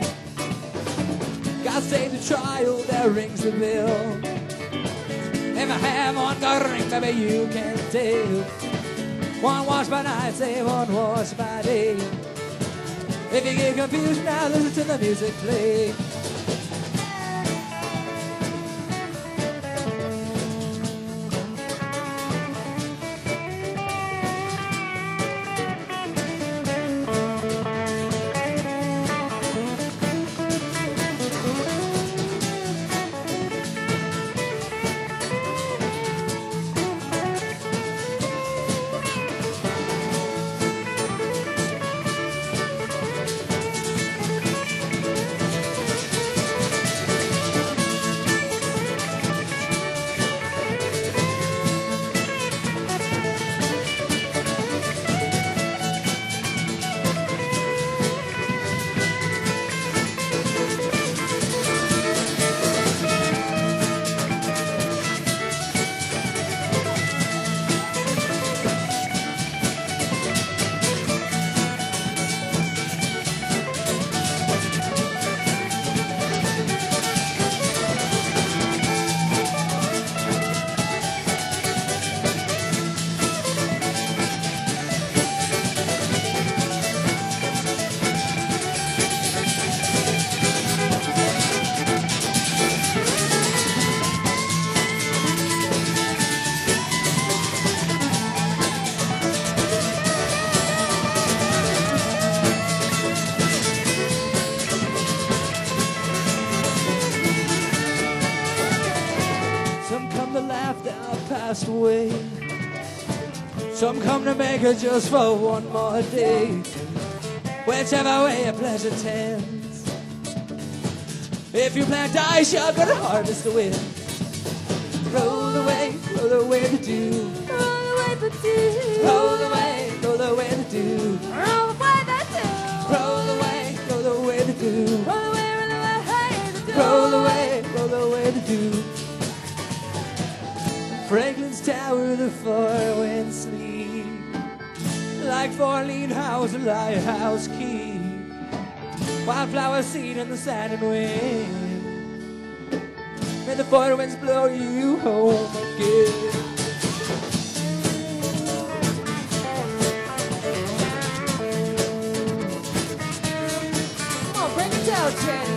C: God save the child that rings the bell. If I have one got a ring, baby, you can tell. One watch by night, say one watch by day. If you get confused now, listen to the music play. Passed away. Some come to make it just for one more day. Whichever way your pleasure tends. If you plant ice, you're gonna harvest the wind. Roll the way to do. Roll the way to do. Roll the way to do. Roll the way to do. Roll the way to do. Roll the way to do. Franklin's Tower, the four winds sleep like four lean house, a lighthouse key. Wildflower seed in the sand and wind. May the four winds blow you home again.
B: Come on, bring it down, Jenny.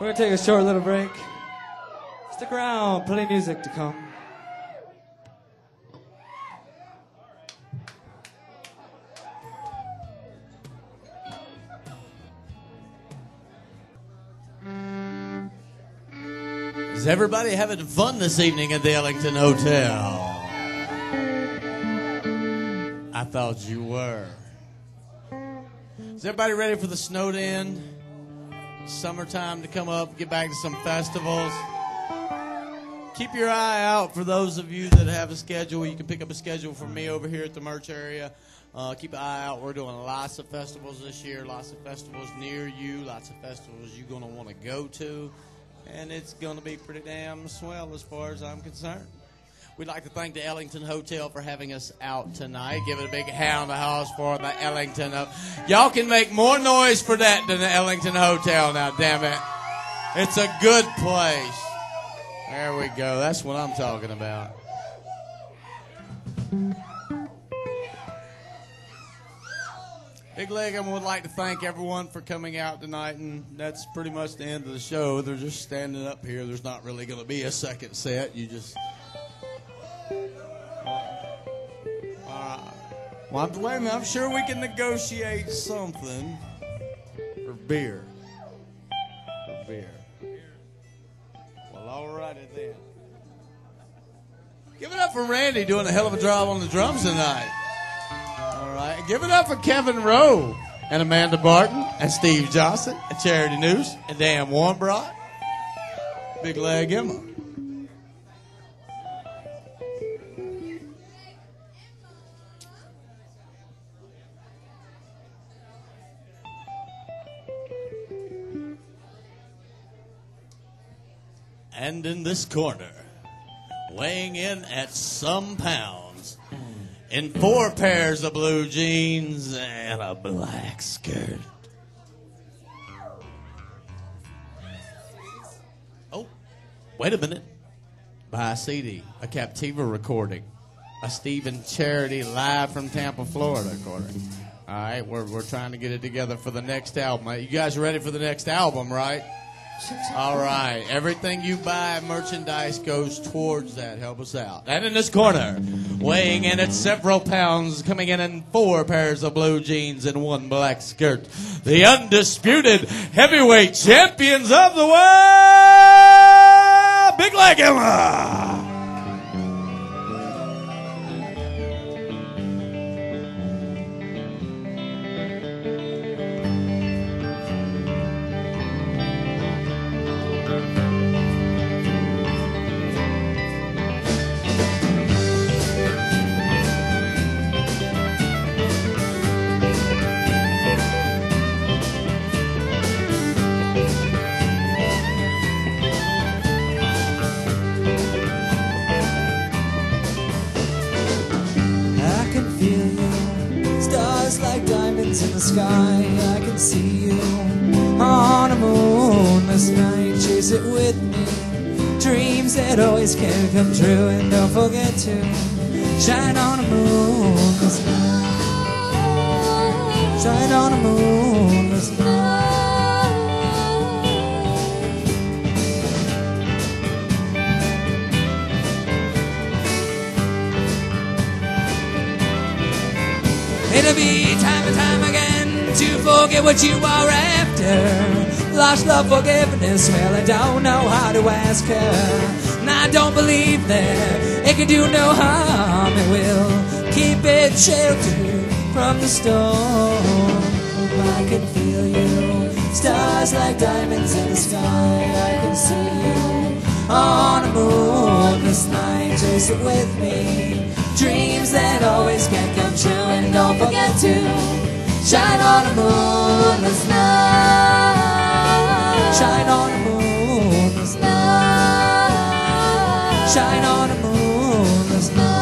C: going to take a short little break. Stick around, plenty of music to come.
F: Is everybody having fun this evening at the Ellington Hotel? I thought you were. Is everybody ready for the snow to end? Summertime to come up, get back to some festivals. Keep your eye out for those of you that have a schedule. You can pick up a schedule from me over here at the merch area. Keep an eye out. We're doing lots of festivals this year, lots of festivals near you, lots of festivals you're going to want to go to. And it's going to be pretty damn swell as far as I'm concerned. We'd like to thank the Ellington Hotel for having us out tonight. Give it a big hand on the house for the Ellington. Y'all can make more noise for that than the Ellington Hotel now, damn it. It's a good place. There we go. That's what I'm talking about. Big Leg, I would like to thank everyone for coming out tonight, and that's pretty much the end of the show. They're just standing up here. There's not really going to be a second set. You just... well, wait a minute. I'm sure we can negotiate something for beer. For beer. Well, all righty then. Give it up for Randy doing a hell of a job on the drums tonight. All right. Give it up for Kevin Rowe and Amanda Barton and Steve Johnson and Charity News and Dan Warnbrot. Big Leg Emma. And in this corner, weighing in at some pounds, in 4 pairs of blue jeans and a black skirt. Oh, wait a minute. Buy a CD, a Captiva recording, a Steve and Charity live from Tampa, Florida recording. All right, we're trying to get it together for the next album. You guys ready for the next album, right? All right. Everything you buy, merchandise goes towards that. Help us out. And in this corner, weighing in at several pounds, coming in 4 pairs of blue jeans and 1 black skirt, the undisputed heavyweight champions of the world, Big Leg Emma.
C: In the sky, I can see you on a moonless night. Chase it with me. Dreams that always can come true, and don't forget to shine on a moonless night. Shine on a moonless night. It'll be time and time again to forget what you are after. Lost love, forgiveness, well, I don't know how to ask her. And I don't believe that it can do no harm. It will keep it sheltered from the storm. I can feel you, stars like diamonds in the sky. I can see you on a moonless night. Chase it with me. Dreams that always can come true, and don't forget to shine on a moonless night. Shine on a moonless night. Shine on a moonless night.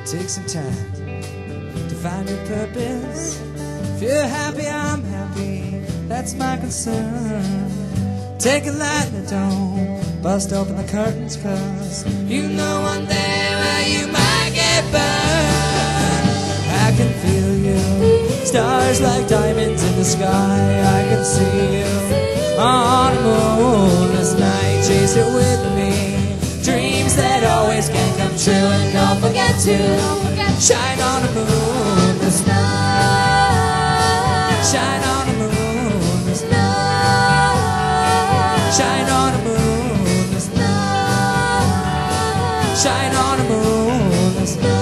C: Take some time to find your purpose. If you're happy, I'm happy. That's my concern. Take it lightly, don't bust open the curtains, 'cause you know one day where you might get burned. I can feel you, stars like diamonds in the sky. I can see you on a moonless night. Chase it with me, dreams that always can come true. And don't forget to shine on a moonless night. Shine on a moonless night. Shine on a moonless night. Shine on a moonless night.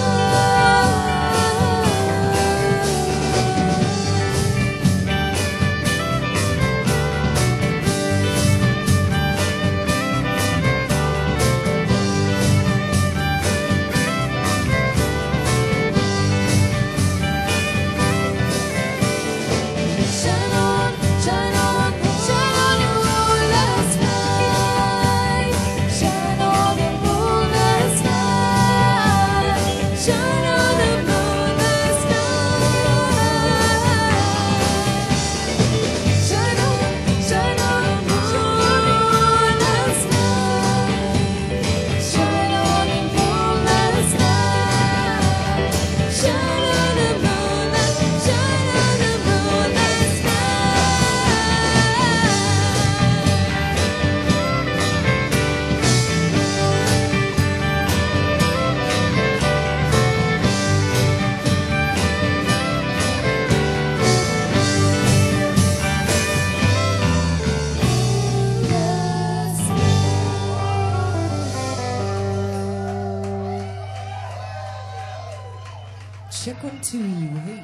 C: Check 1, 2, hey.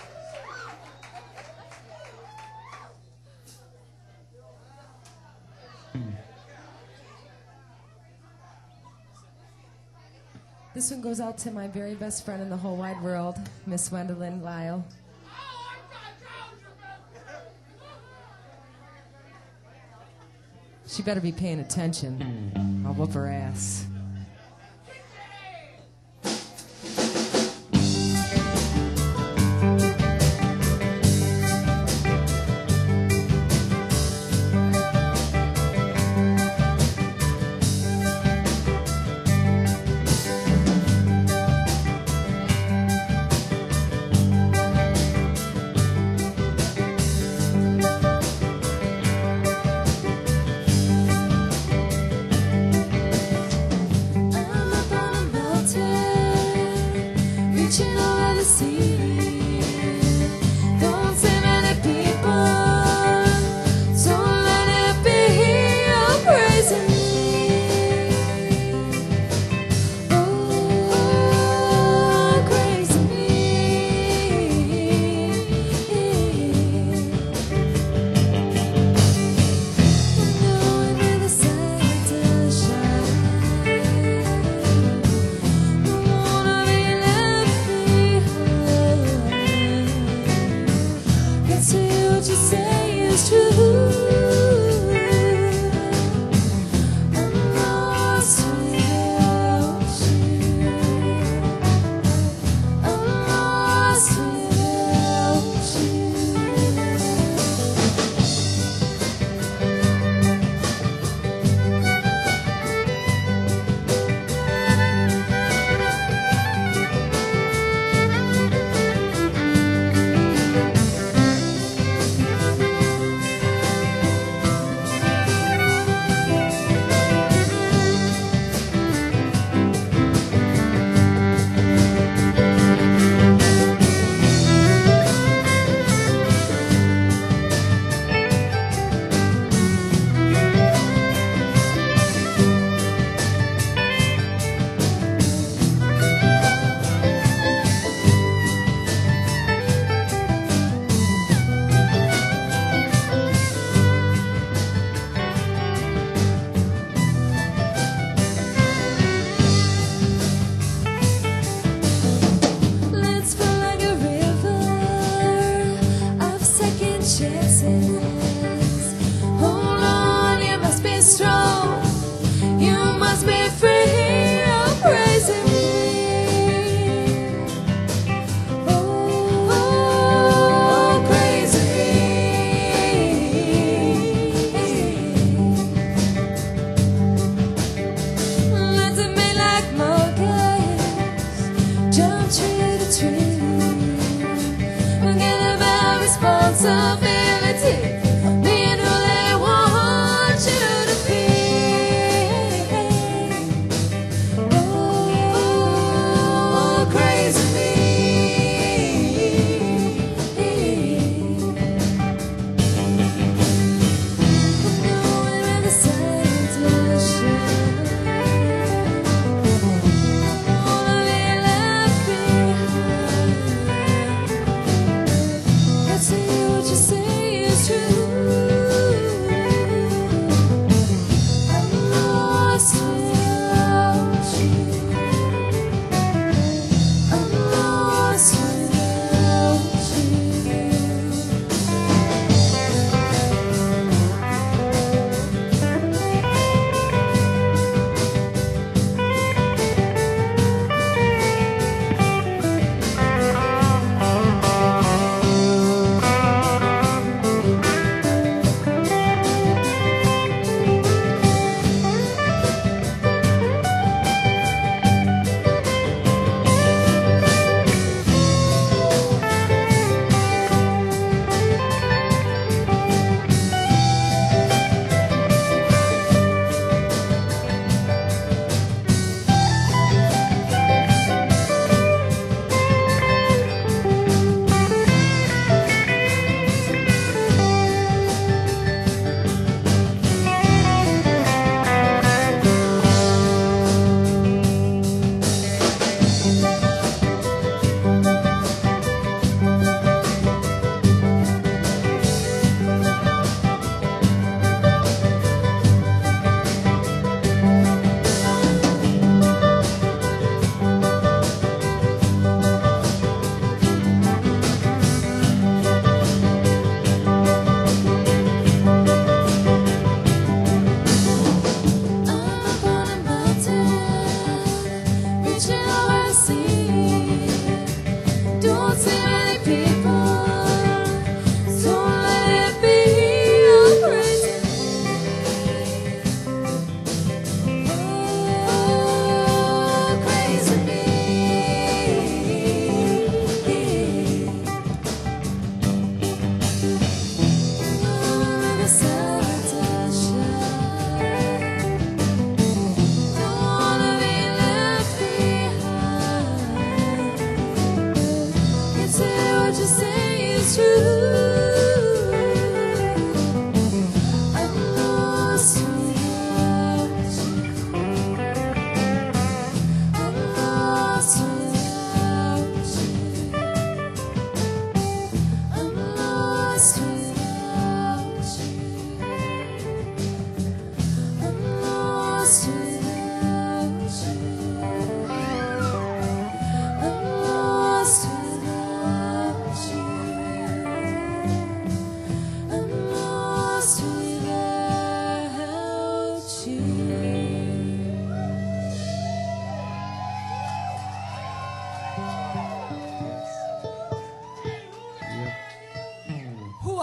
B: This one goes out to my very best friend in the whole wide world, Miss Gwendolyn Lyle. She better be paying attention. I'll whoop her ass.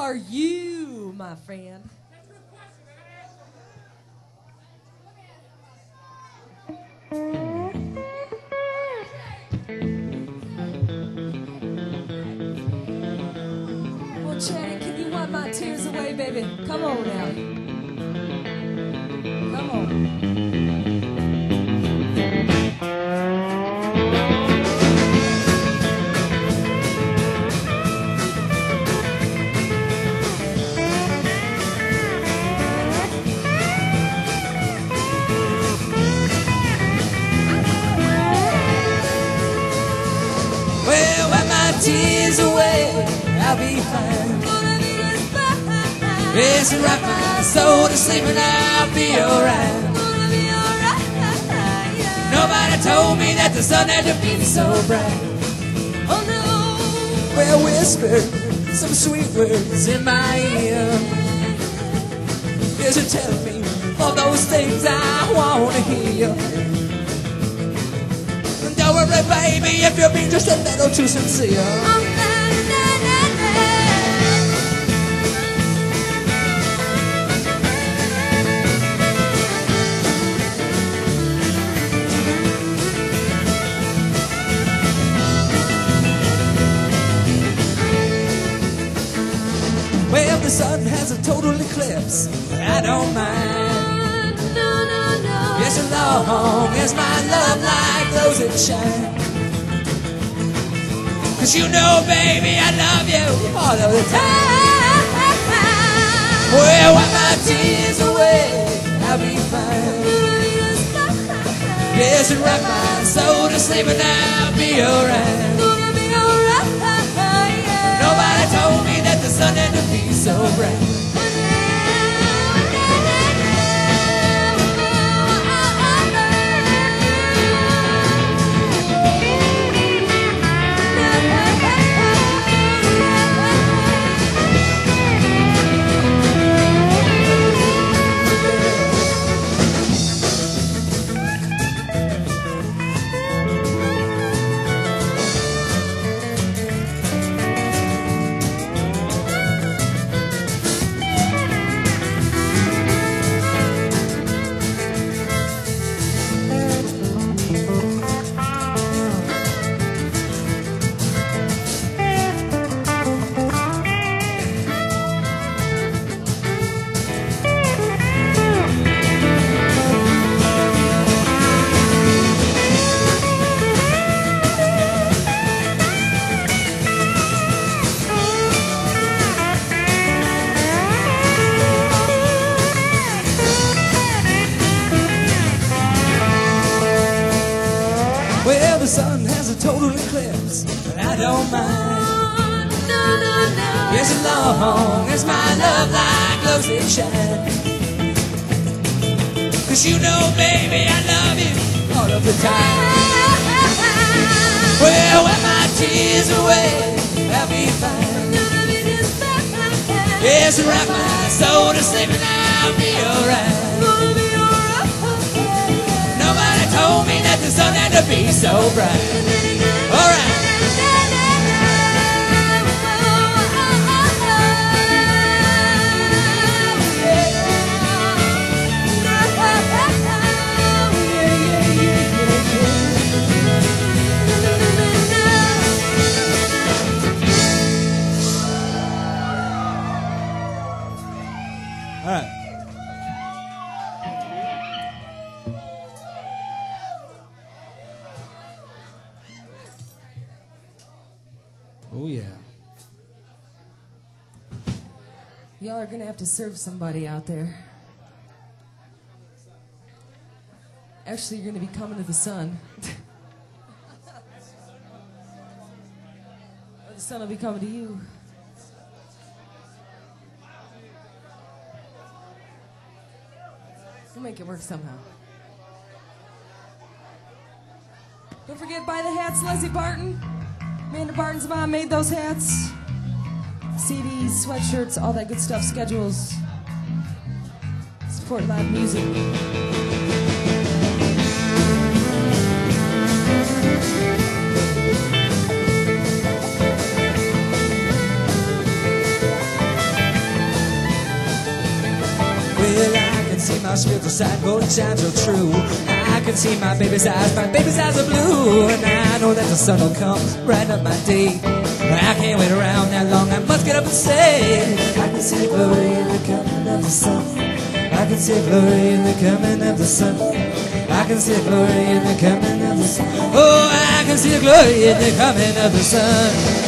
B: are you, my friend? Well, Channing, can you wipe my tears away, baby? Come on now. Come on.
C: Well, wipe my tears away, I'll be fine. Yes, and rock my soul to sleep and I'll be alright. Nobody told me that the sun had to be so bright. Oh no. Well, whisper some sweet words in my ear. Yes, and tell me all those things I want to hear. Don't worry, baby, if you're being just a little too sincere. Well, the sun has a total eclipse, but I don't mind. Yes, as long as my love light glows and shines. 'Cause you know, baby, I love you all of the time. Well, wipe my tears away, I'll be fine. Yes, and rock my soul to sleep and I'll be alright. Nobody told me that the sun had to be so bright. Well, the sun has a total eclipse, but I don't mind. Yes, as long as my love light glows and shines. 'Cause you know, baby, I love you all of the time. Well, wipe my tears away, I'll be fine. Yes, rock my soul to sleep and I'll be alright. Nobody told me that the sun had to be so bright. Alright. All right. Oh, yeah.
B: Y'all are gonna have to serve somebody out there. Actually, you're gonna be coming to the sun. Or the sun will be coming to you. We'll make it work somehow. Don't forget, buy the hats, Leslie Barton. Amanda Barton's mom made those hats. CDs, sweatshirts, all that good stuff, schedules. Support live music.
C: fields of sad golden shines are true. I can see my baby's eyes are blue. And I know that the sun will come, brighten up my day. I can't wait around that long, I must get up and say, I can see the glory in the coming of the sun. I can see the glory in the coming of the sun. I can see the glory in the coming of the sun. Oh, I can see the glory in the coming of the sun.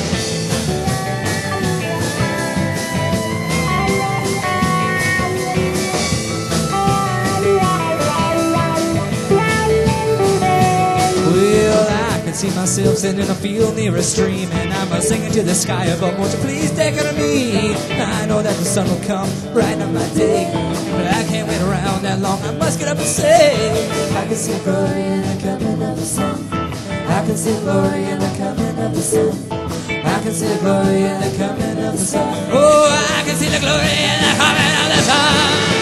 C: See myself sitting in a field near a stream, and I'm singing to the sky above, won't you please take care of me? I know that the sun will come, brighten up my day, but I can't wait around that long, I must get up and say, I can see glory in the coming of the sun. I can see glory in the coming of the sun. I can see glory in the coming of the sun. Oh, I can see the glory in the coming of the sun.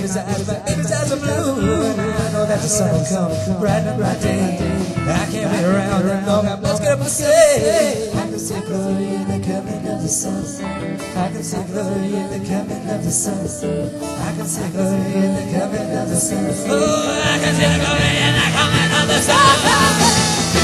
C: baby's eyes are blue. And I know that the sun will come brighten up my day. I can't wait around that long. I must get up and say, I can see glory in the coming of the sun. I can see glory in the coming of the sun. I can see glory in the coming of the sun. Oh, I can see the glory in the coming of the sun.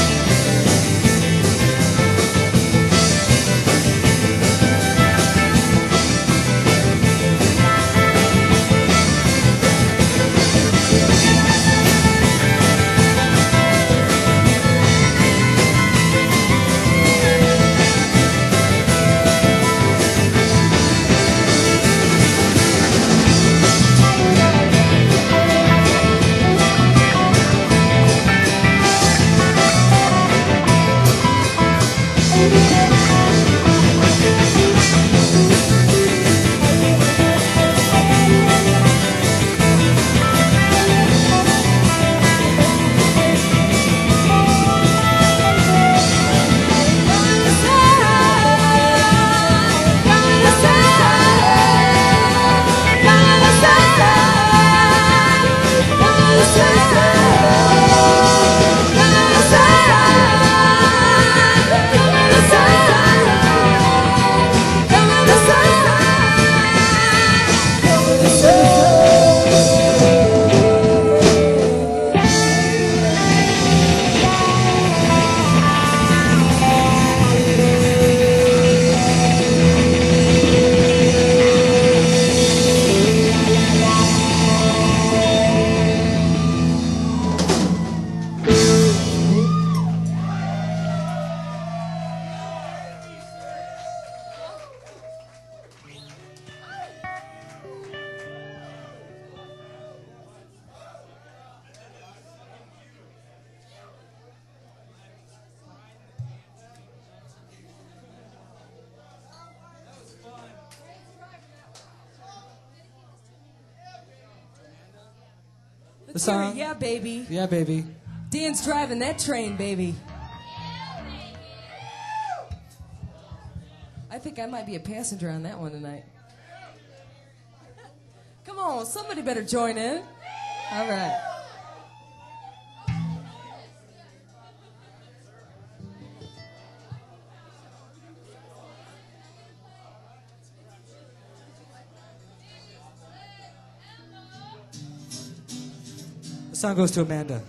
B: Let's hear it. Yeah, baby.
C: Yeah, baby.
B: Dan's driving that train, baby. I think I might be a passenger on that one tonight. Come on, somebody better join in. All right.
C: The song goes to Amanda.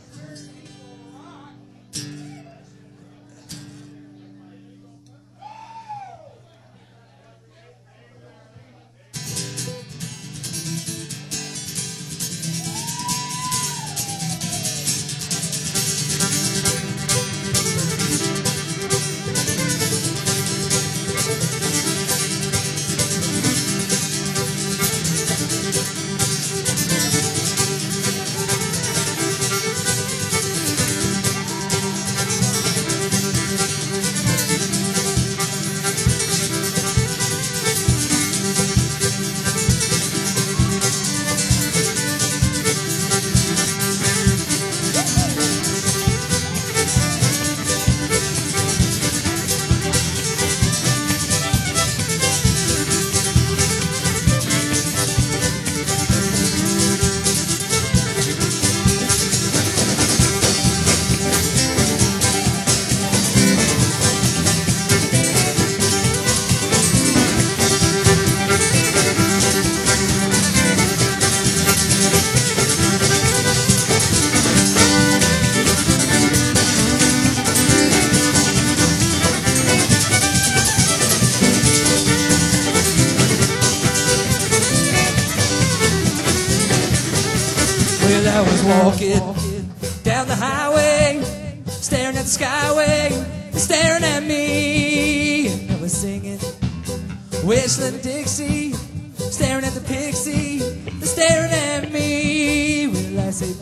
C: I was walking down the highway, staring at the skyway, staring at me. And I was singing, whistling a Dixie, staring at the pixie, staring at me. Well, I say,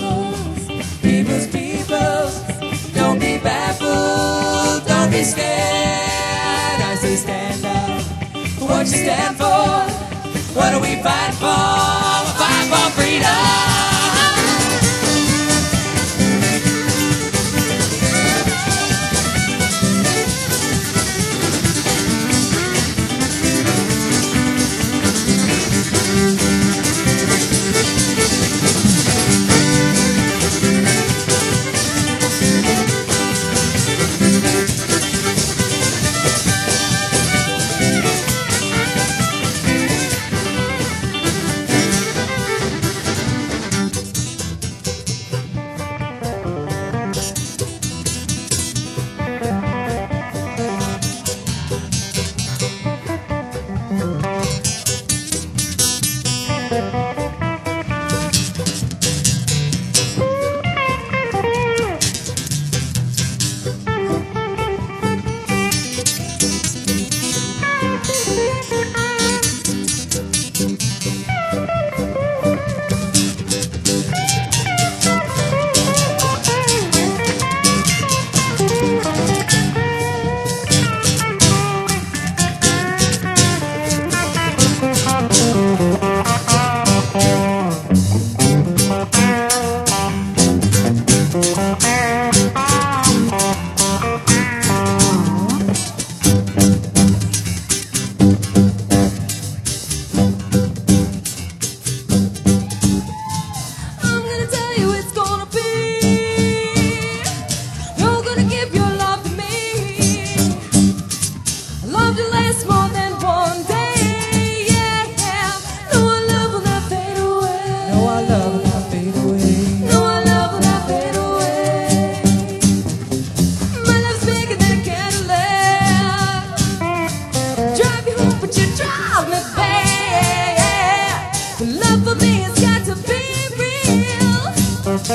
C: peoples, don't be baffled, don't be scared. I say, stand up for what you stand for. What do we fight for? We fight for freedom.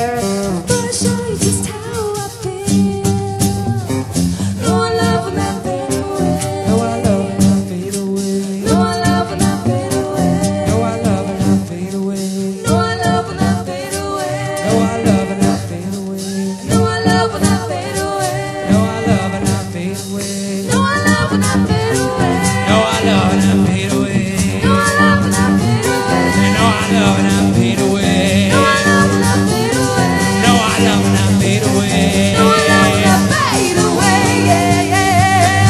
B: Wanna show you just how I feel. No, I love when I fade away.
C: No, I love when I fade away.
B: No, I love when I fade away.
C: No, I love when I fade away.
B: No, I love when I fade away.
C: No, I love when I fade away.
B: No, I love when I fade away.
C: No, I love when I fade away.
B: No, I love when I fade away.
C: No, I love when I fade away.
B: No, I love when I fade away.
C: No, I love when I fade away.
B: No, I love when I fade away.
C: No, I love when I fade away.
B: No, I love when I fade away. Yeah, yeah.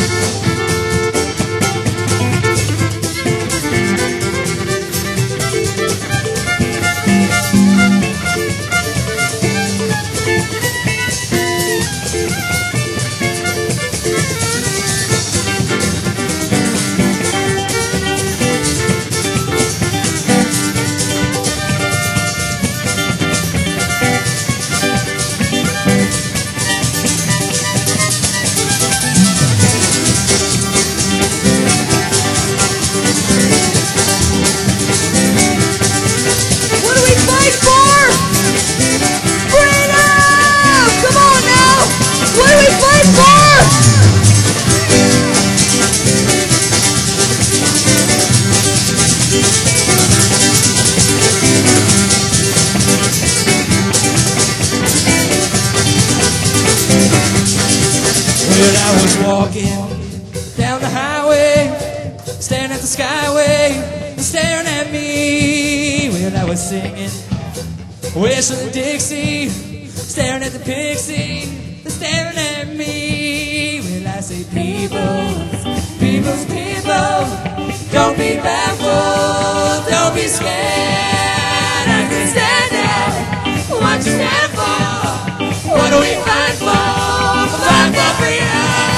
B: What do we fight for? Freedom! Come on now! What do we fight for?
C: Well, I was walking down the highway, staring at the skyway, and staring at me. Well, I was singing, whistling Dixie, staring at the pixie, they're staring at me. Well, I say, people's people, don't be baffled, don't be scared. I can stand it, what you stand for, what do we fight for? Fight for freedom.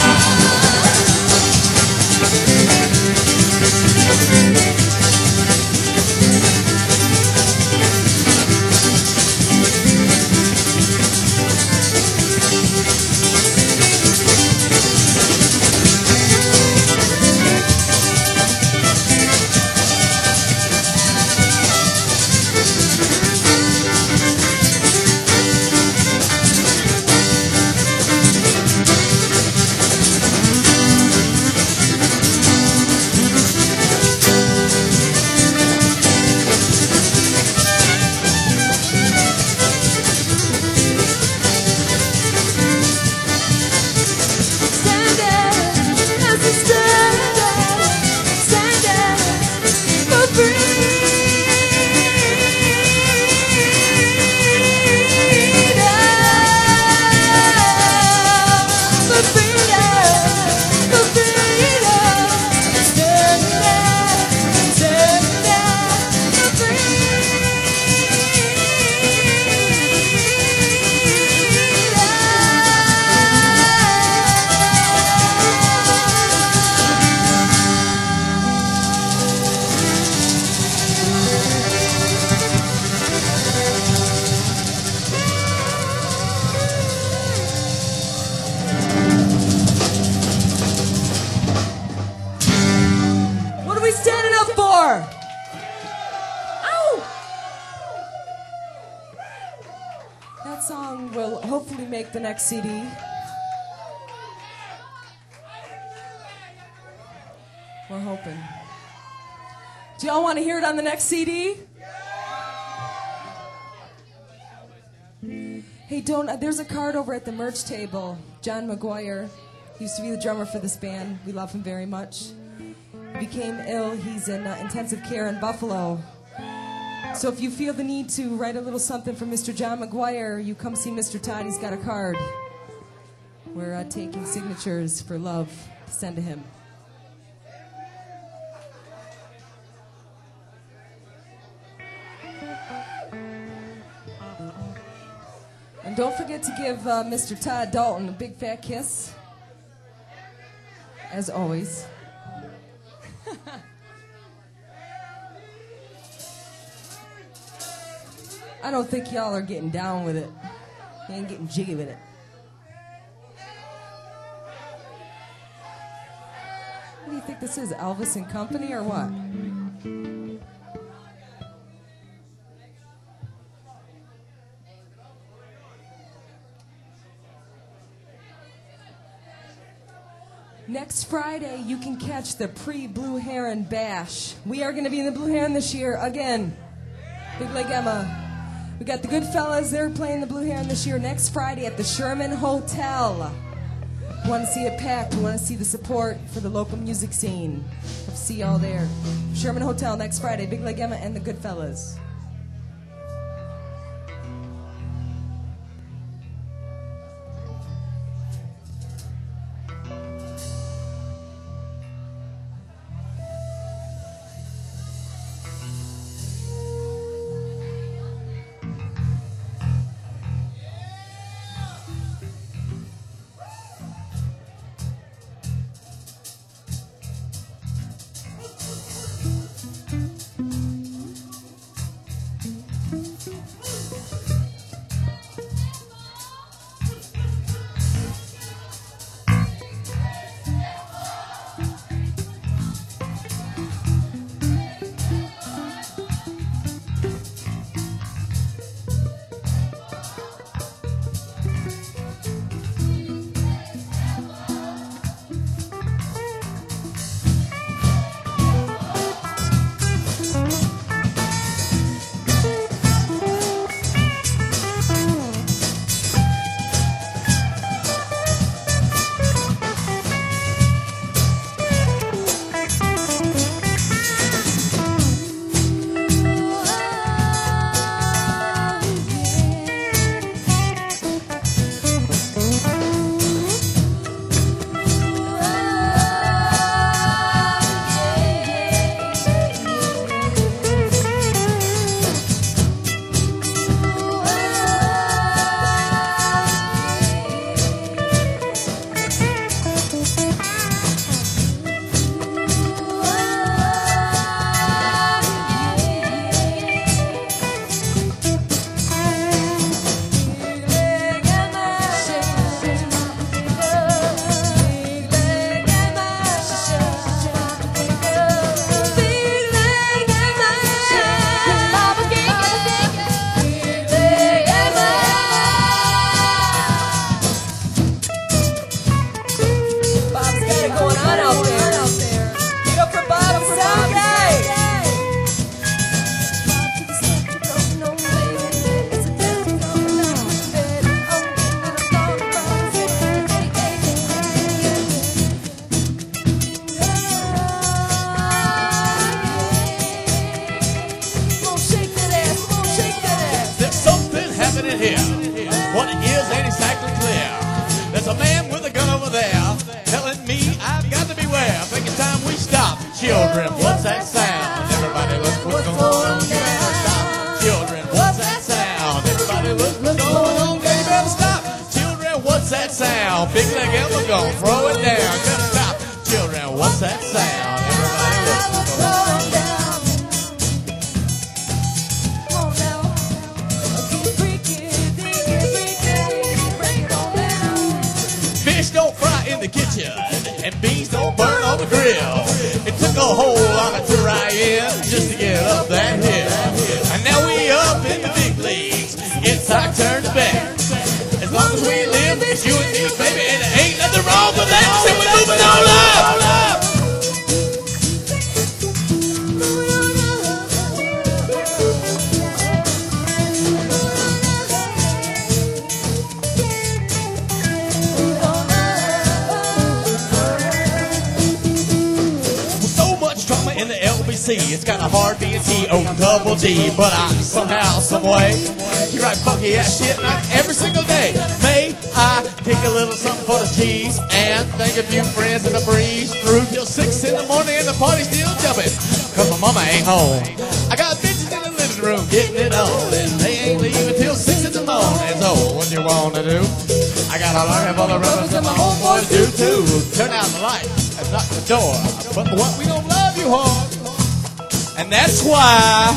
B: What are we standing up for? Ow! That song will hopefully make the next CD. We're hoping. Do y'all want to hear it on the next CD? Hey, there's a card over at the merch table. John McGuire used to be the drummer for this band. We love him very much. Became ill. He's in intensive care in Buffalo. So if you feel the need to write a little something for Mr. John McGuire, you come see Mr. Todd. He's got a card. We're taking signatures for love to send to him. And don't forget to give Mr. Todd Dalton a big fat kiss. As always. I don't think y'all are getting down with it. You ain't getting jiggy with it. What do you think this is, Elvis and Company or what? Next Friday, you can catch the pre-Blue Heron Bash. We are going to be in the Blue Heron this year again. Big Leg Emma. We got the Goodfellas. They're playing the Blue Heron this year next Friday at the Sherman Hotel. We want to see it packed. We want to see the support for the local music scene. Hope to see y'all there. Sherman Hotel next Friday. Big Leg Emma and the Goodfellas.
F: It's kind of hard being T-O-double-D, but I somehow, someway, you write funky ass shit like every single day. May I take a little something for the cheese and thank a few friends in the breeze through till 6 in the morning and the party's still jumping. Cause my mama ain't home. I got bitches in the living room getting it on, and they ain't leaving till 6 in the morning. So what you wanna do? I got a lot of other brothers and my homeboys do too. Turn out the lights and knock the door, but what we gon' love you hard. And that's why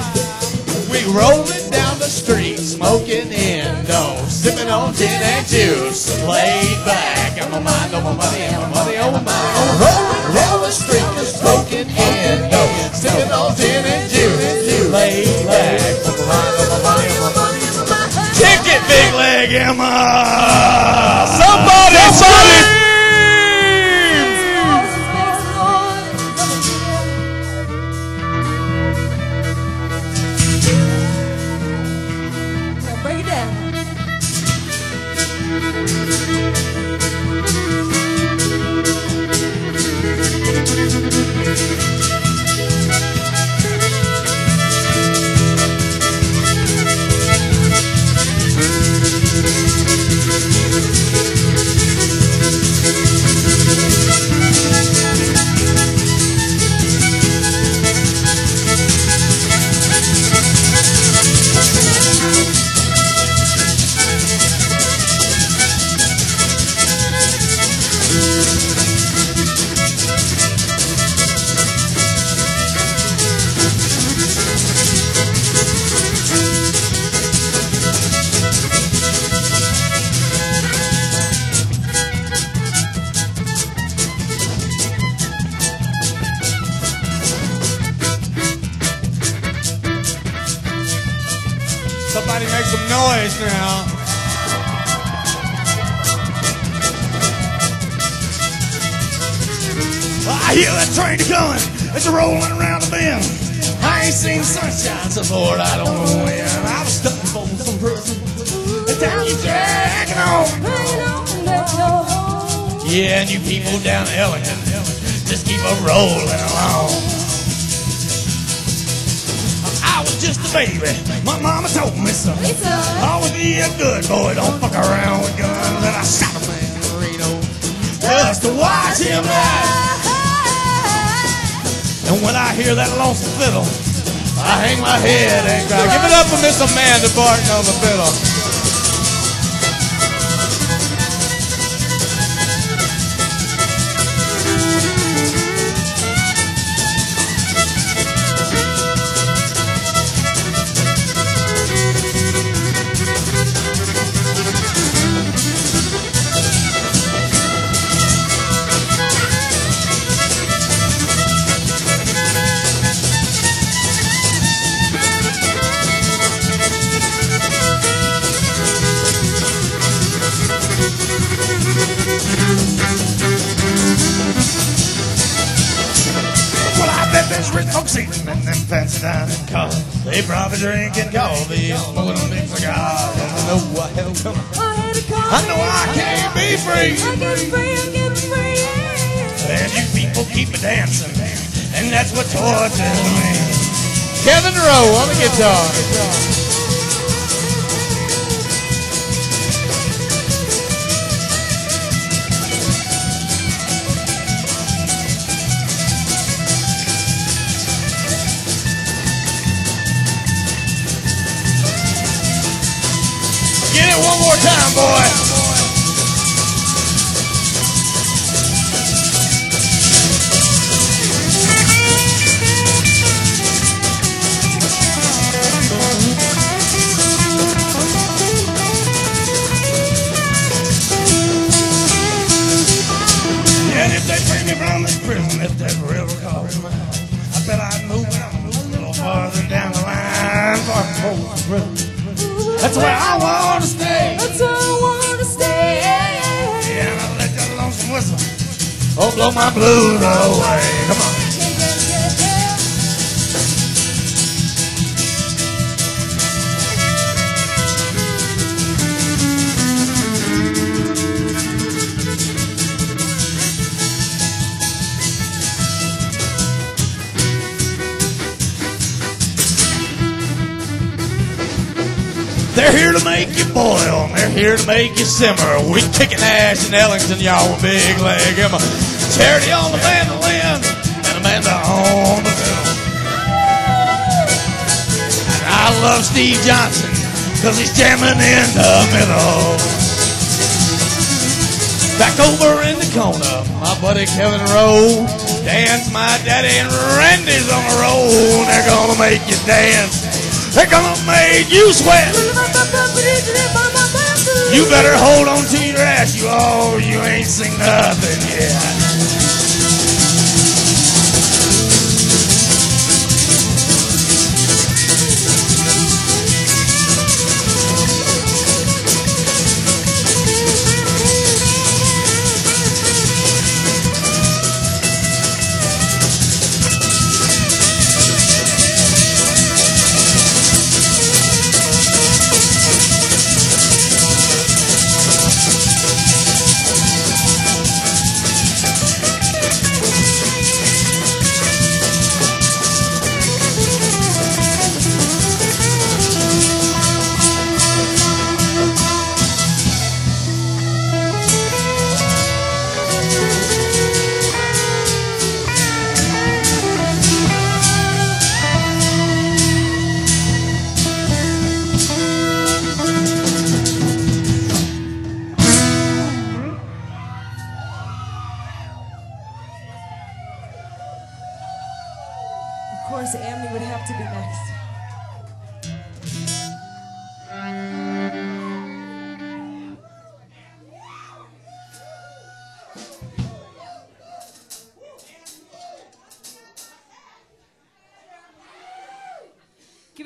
F: we rolling down the street, smoking Indo, sipping on gin and juice, laid back. I'm on my mind, on my money, and my money on my mind. Rolling down the street, smoking Indo, sipping on gin and juice, laid back. On my mind, on my money, and my money on my mind. Kick it, Big Leg Emma! Somebody scream! Somebody make some noise now. I hear that train coming. It's rolling around the bend. I ain't seen sunshine so Lord, I don't know when. I was stuck for some prison. The town you dragging on. Yeah, and you people down in Ellington just keep on rolling along. I was just a baby. My mama told me so. Always be a good boy. Don't fuck around with guns. And I shot a man in Reno just to watch him die. And when I hear that lonesome fiddle, I hang my head and cry. Give it up for Miss Amanda Barton on the fiddle. Rich folks eating in them fancy dining cars. They probably drinking coffee and smoking a big cigar. And I know what hell coming. I know I can't be free. And you people keep a dancing, and that's what tortures me. Kevin Rowe on the guitar. Get it one more time, boy. And if they free me from this prison, if that river calls mine, I bet I'd move it on a little farther down the line. Far from prison. That's where I want to stay.
B: That's where I want to stay.
F: Yeah, and I'll let that lonesome whistle blow my blues away. Come on. They're here to make you boil, they're here to make you simmer. We kicking ass in Ellington, y'all with big leg. I'm a Charity on the mandolin and Amanda on the fiddle. And I love Steve Johnson, cause he's jamming in the middle. Back over in the corner, my buddy Kevin Rowe. Dan's my daddy and Randy's on the roll. They're gonna make you dance. They're gonna make you sweat. You better hold on to your ass, you all. You ain't seen nothing yet.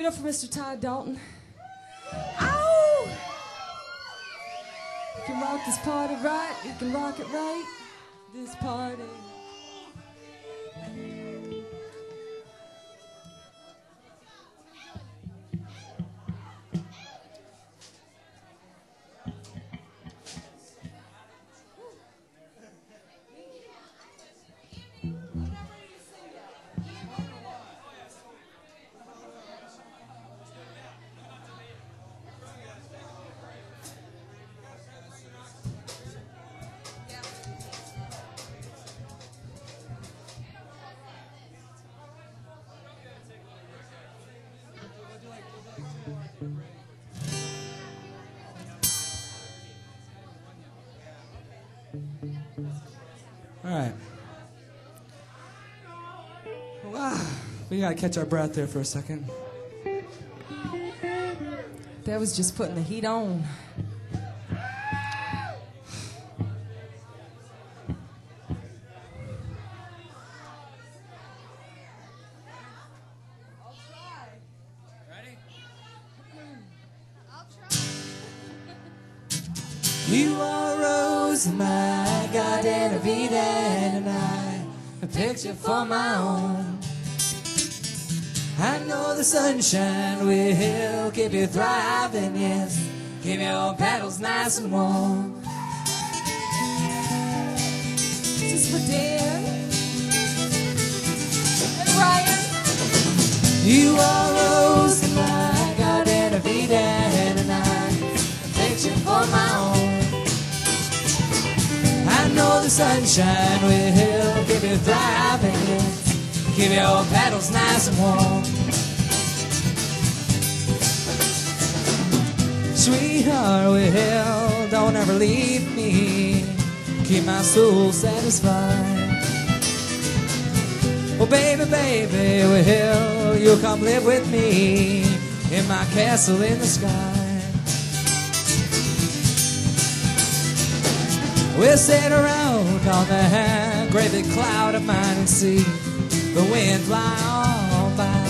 B: up for Mr. Todd Dalton. Ow! You can rock this party right, you can rock it right, this party.
C: All right. Wow. We gotta catch our breath there for a second.
B: That was just putting the heat on.
C: You are a rose in my garden of Eden, and I a picture for my own. I know the sunshine will keep you thriving, yes, keep your petals nice and warm.
B: This is for Dan and Ryan.
C: You are a rose in my garden of Eden, and I a picture for my own. I know the sunshine will keep you thriving, yes, keep your petals nice and warm. Sweetheart, well, don't ever leave me, keep my soul satisfied. Oh, baby, baby, well, you'll come live with me in my castle in the sky. We'll sit around on the great big cloud of mine and see the wind fly on by.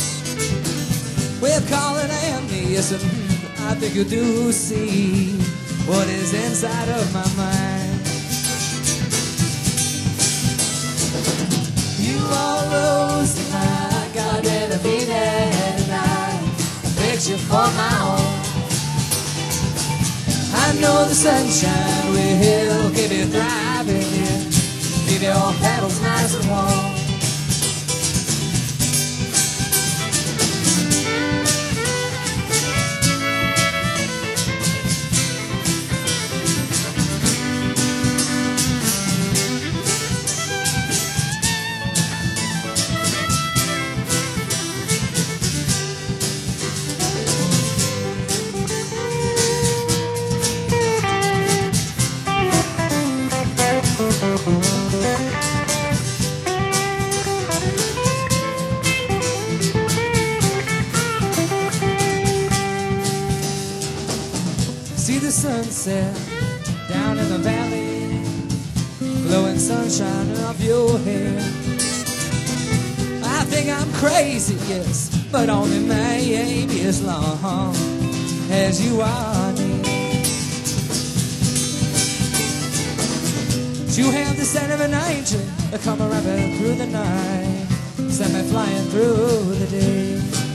C: With calling and me, yes, I think you do see what is inside of my mind. You are a rose in my garden of Eden, and I a picture for my own. I know the sunshine will keep you thriving, yeah, keep your petals nice and warm. See the sunset down in the valley, glowing sunshine off your hair. I think I'm crazy, yes, but only maybe as long as you are near. You have the scent of an angel that come rapping through the night, send me flying through the day.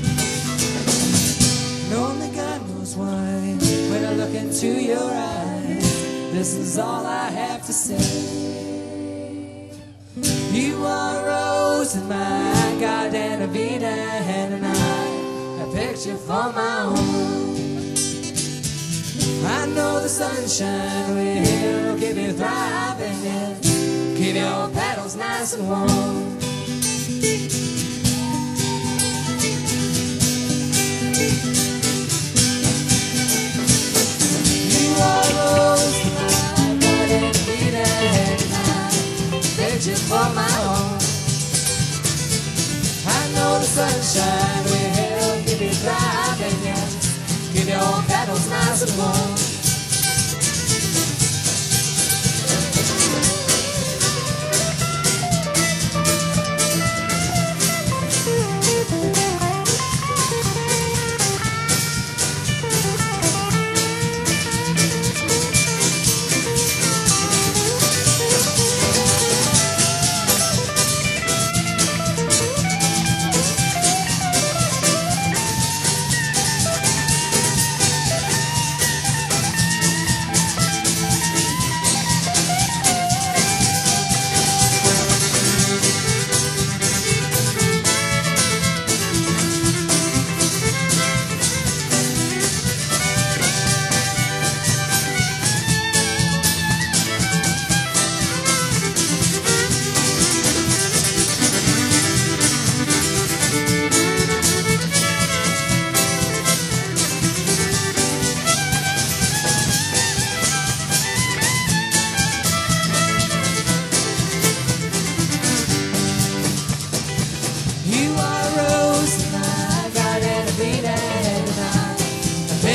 C: And only God knows why, when I look into your eyes, this is all I have to say. You are a rose in my garden of Eden, and I a picture for my own. I know the sunshine will keep you thriving, yeah, keep your petals nice and warm. You are a rose in my garden of Eden, and I a picture for my own. I know the sunshine will keep you thriving, yeah, keep your petals nice and warm.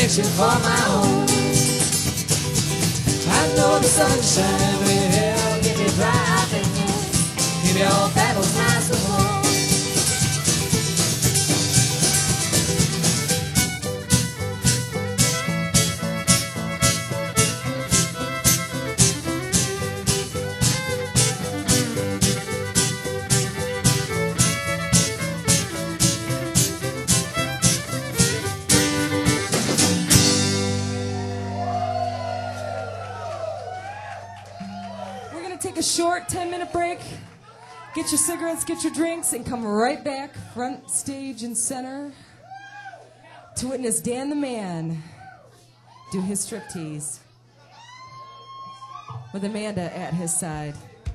C: affection for my own. I know the sunshine will give me dry fingers, give your battles nice and warm.
B: We're going to take a short 10-minute break. Get your cigarettes, get your drinks, and come right back front stage and center to witness Dan the Man do his striptease with Amanda at his side.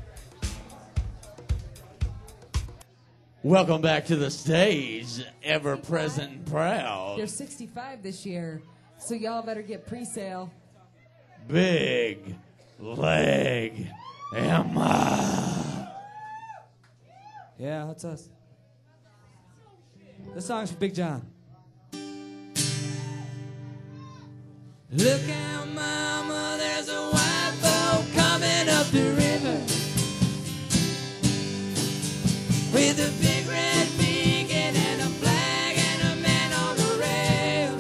F: Welcome back to the stage, ever present and proud.
B: They're 65 this year, so y'all better get pre-sale.
F: Big Leg Emma.
C: Yeah, that's us. This song's for Big John. Look out, mama, there's a white boat coming up the river with a big red beacon and a flag and a man on the rail.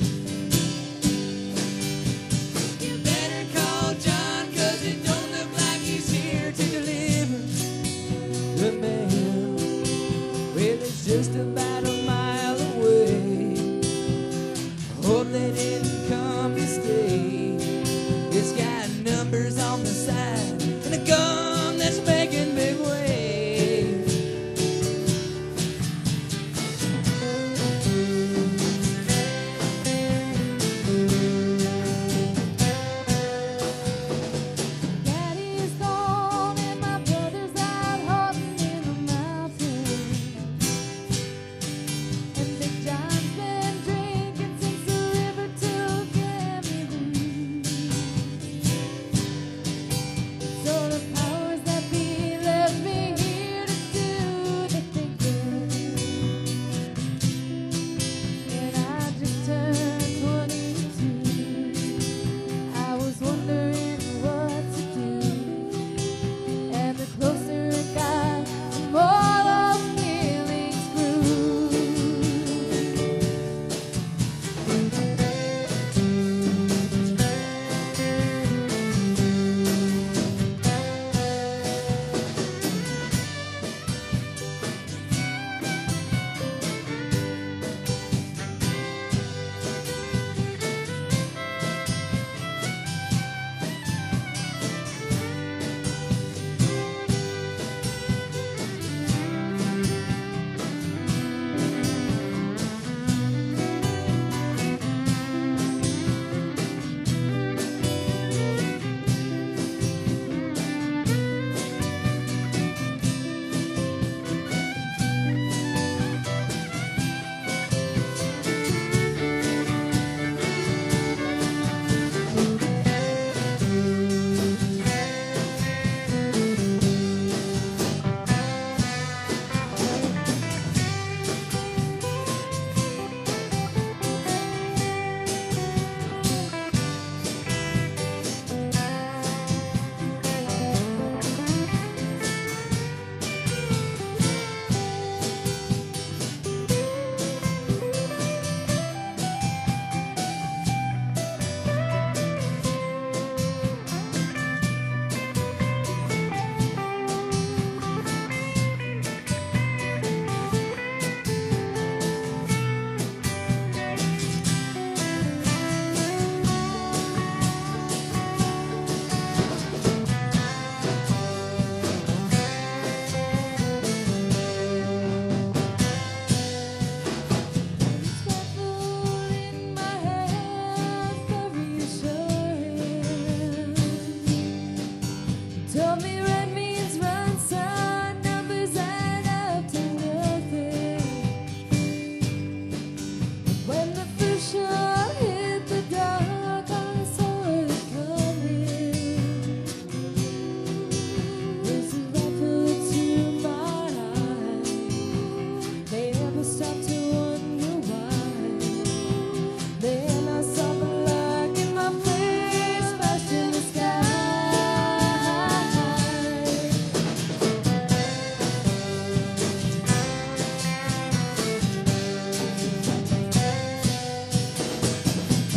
C: You better call John, 'cause it don't look like he's here to deliver the mail. Well, it's just about a mile away. Hope they didn't come to stay.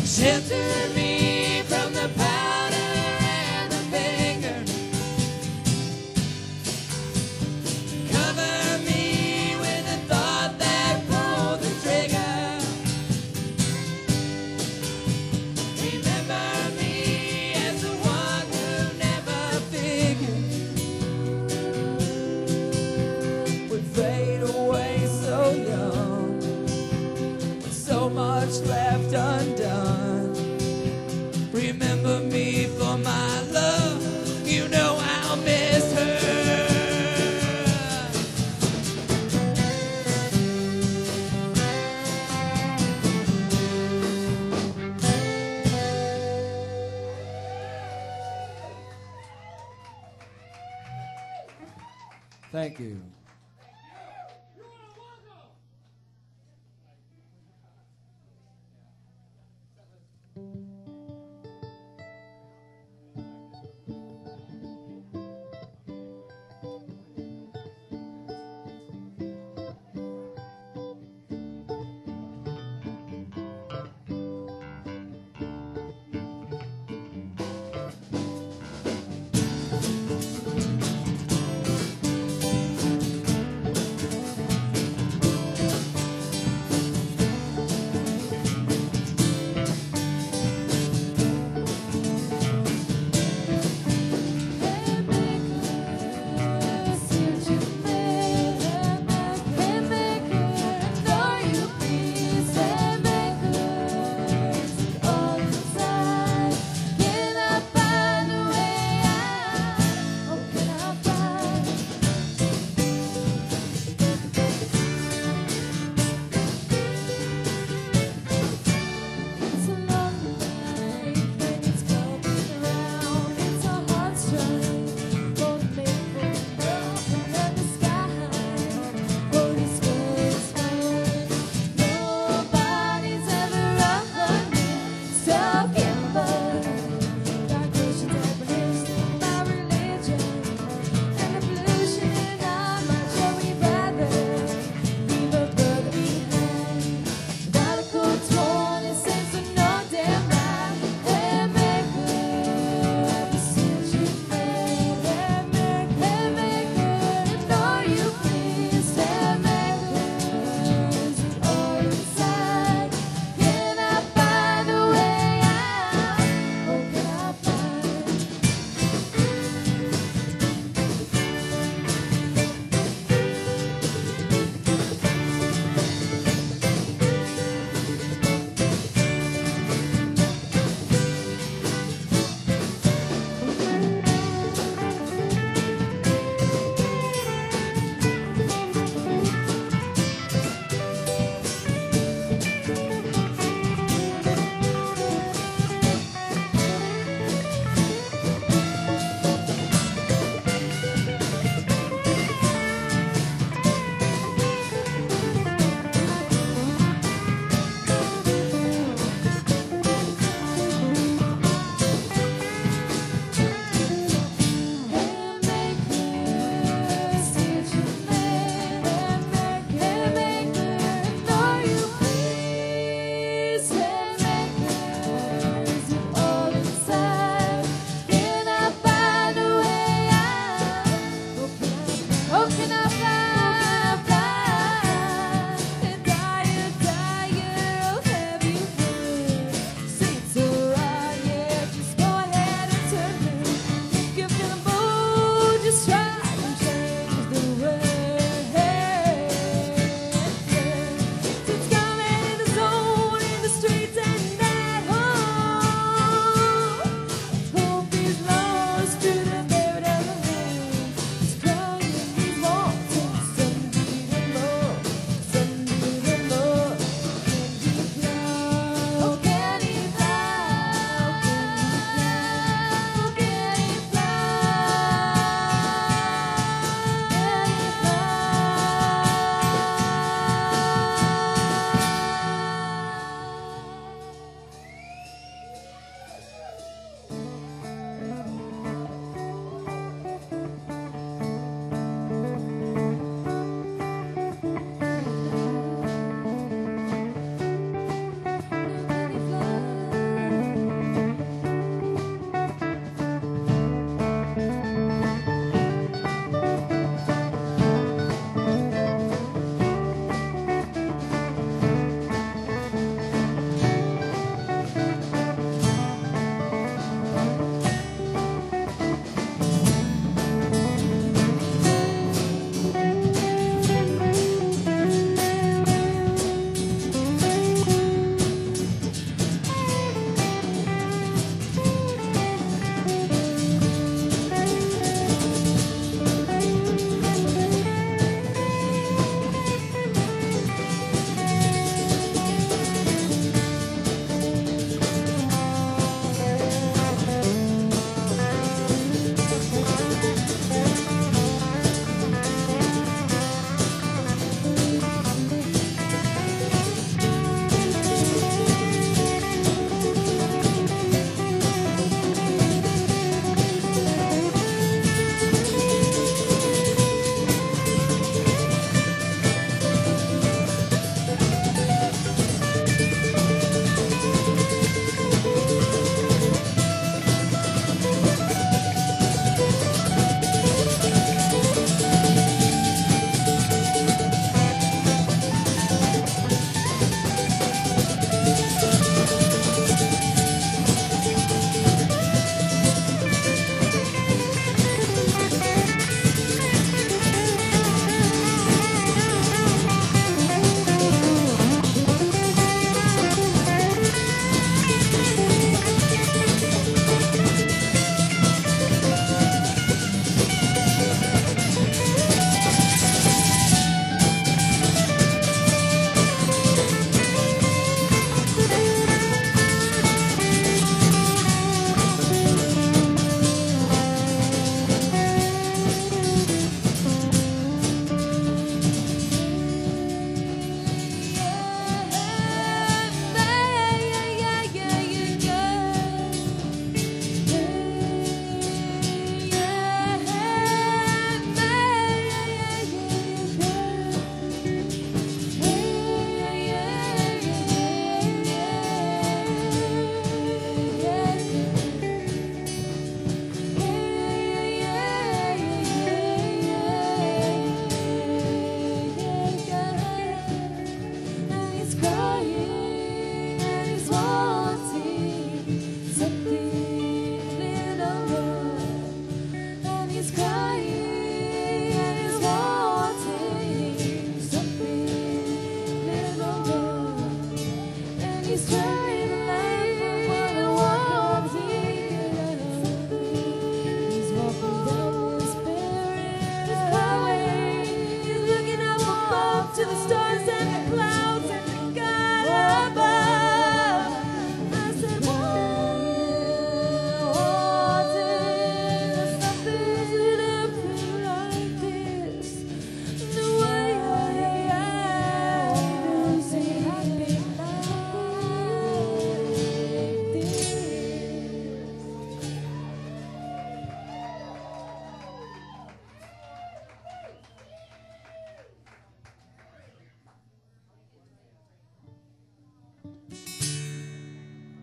C: Shelter me from the powder and the finger. Cover me with the thought that pulled the trigger. Remember me as the one who never figured would fade away so young, with so much left undone. Remember me for my love, you know I'll miss her. Thank you.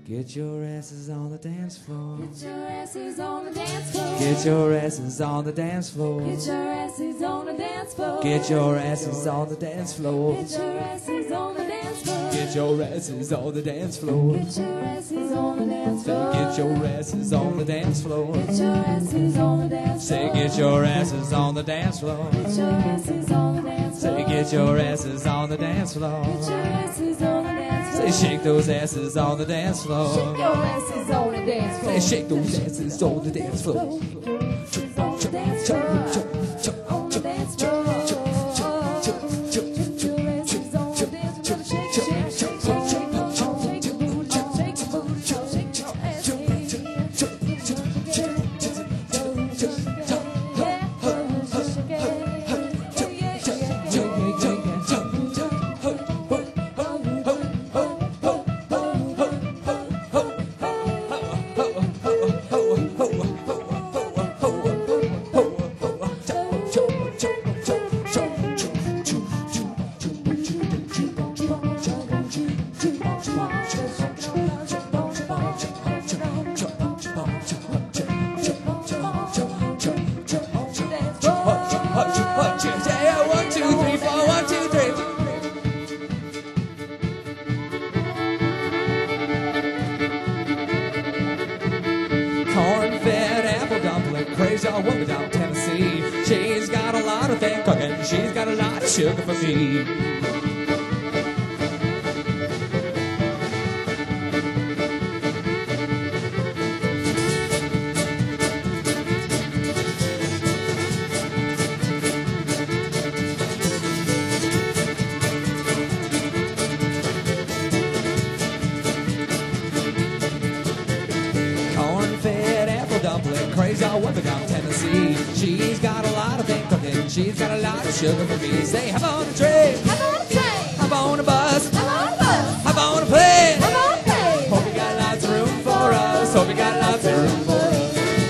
C: Get your asses on the dance floor.
B: Get your asses on the dance floor.
C: Get your asses on the dance floor.
B: Get your asses on the dance floor.
C: Get your asses on the dance floor.
B: Get your asses on the dance floor.
C: Get your asses on the dance floor.
B: Get your asses on the dance floor.
C: Get your asses on the dance floor.
B: Get your asses on the dance
C: Say
B: floor.
C: get your asses on the dance floor.
B: Get your asses on the dance floor.
C: Say get your asses on the dance floor.
B: Get your asses on the dance
C: Say
B: floor.
C: shake those asses on the dance floor.
B: Shake your asses on the dance floor.
C: Say shake those asses on the dance floor.
B: On the dance floor. On the dance floor. Get your asses on the dance floor. Shake, shake, shake, shake, shake your booty, shake your booty, shake your ass.
C: Yeah, 1, 2, 3, 4, 1, 2, 3. Corn-fed apple dumpling, crazy old woman down Tennessee. She's got a lot of things cooking, she's got a lot of sugar for me. Corn-fed apple dumpling, crazy old woman down Tennessee. She's got a lot of things cooking, she's got a lot of sugar for me. Say, hop on a train,
B: I'm on a train.
C: hop on a bus,
B: I'm on a bus.
C: hop on a plane.
B: I'm on a plane.
C: Hope you got lots of room for us. Hope you got lots of room for us.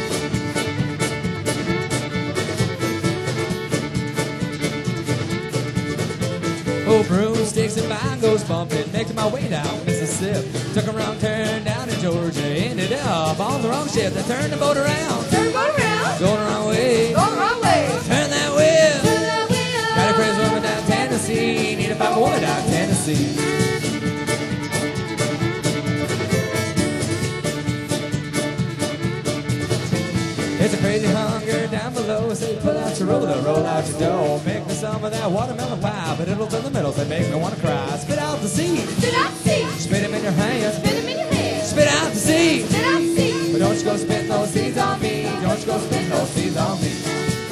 C: Oh, broomsticks and bongos bumping, making my way down Mississippi. Took a wrong turn down in Georgia, ended up on the wrong ship. They turned the boat around,
B: Turn the boat around.
C: going the wrong way.
B: Go the wrong way.
C: Turn that wheel.
B: Turn that wheel.
C: Got a crazy woman down Tennessee, need to find a woman down Tennessee. It's a crazy hunger down below. Say, pull out your roller, roll out your dough. Make me some of that watermelon pie, but it'll fill the middle that makes me want to cry. Spit out the seed,
B: Spit out the seed.
C: spit them in your hands.
B: Spit 'em in your hand.
C: Spit out the seed,
B: Spit out the seed.
C: but don't you go spit those seeds on me. Don't you go spit those seeds on me.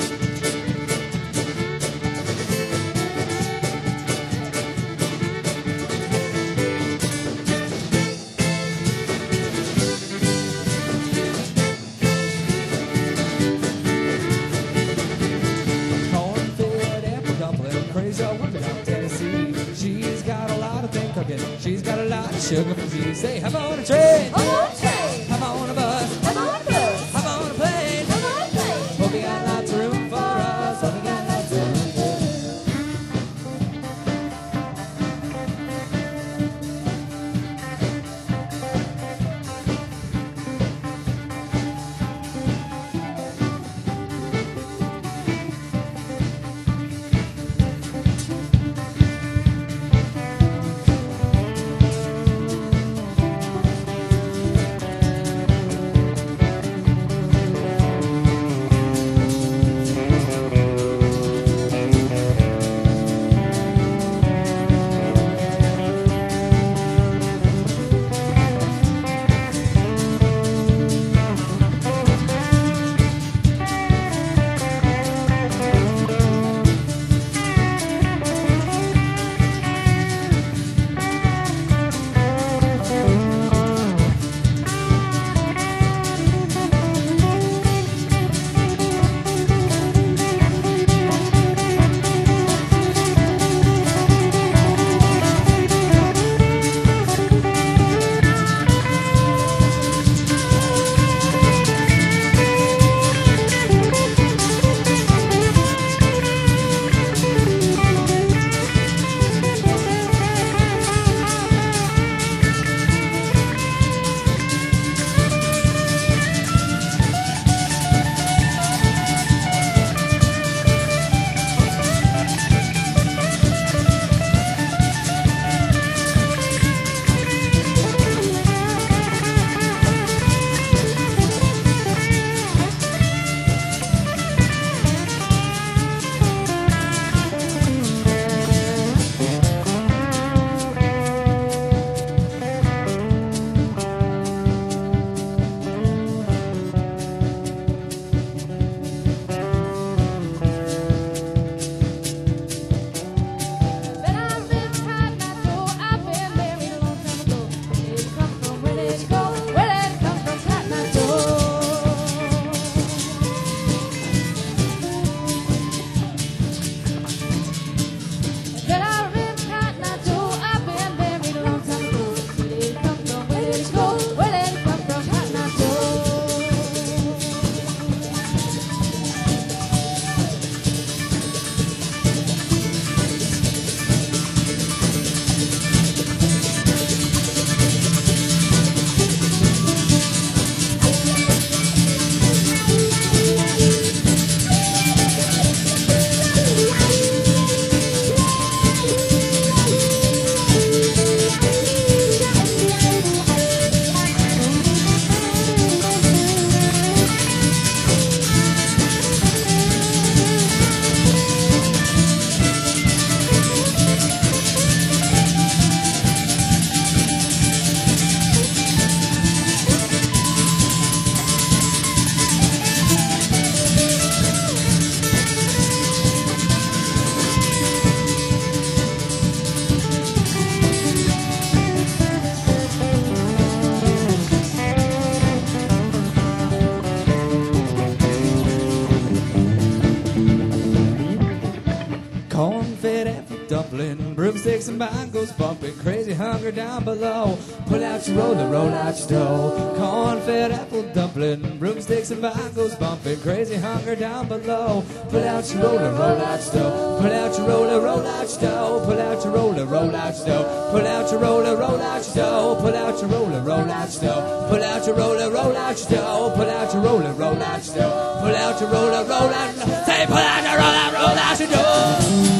C: Corn-fed apple dumpling, crazy old woman down Tennessee. She's got a lot of things cooking, she's got a lot of sugar for me. Say, hop on a train,
B: I'm on a train.
C: hop on a bus,
B: I'm on a bus.
C: hop on a plane.
B: I'm on a plane.
C: Hope you got lots of room for us. Hope you got lots of room for us. broomsticks and bongos bumping, crazy hunger down below. Pull out your roller, roll out your dough. Corn-fed apple dumpling, broomsticks and bongos bumping, crazy hunger down below. Pull out your roller, roll out your dough. Pull out your roller, roll out your dough. Pull out your roller, roll out your dough. Pull out your roller, roll out your dough. Pull out your roller, roll out your dough. Pull out your roller, roll out your dough. Pull out your roller, roll out your dough. Pull out your roller, roll out your dough. Say, pull out your roller, roll out your dough.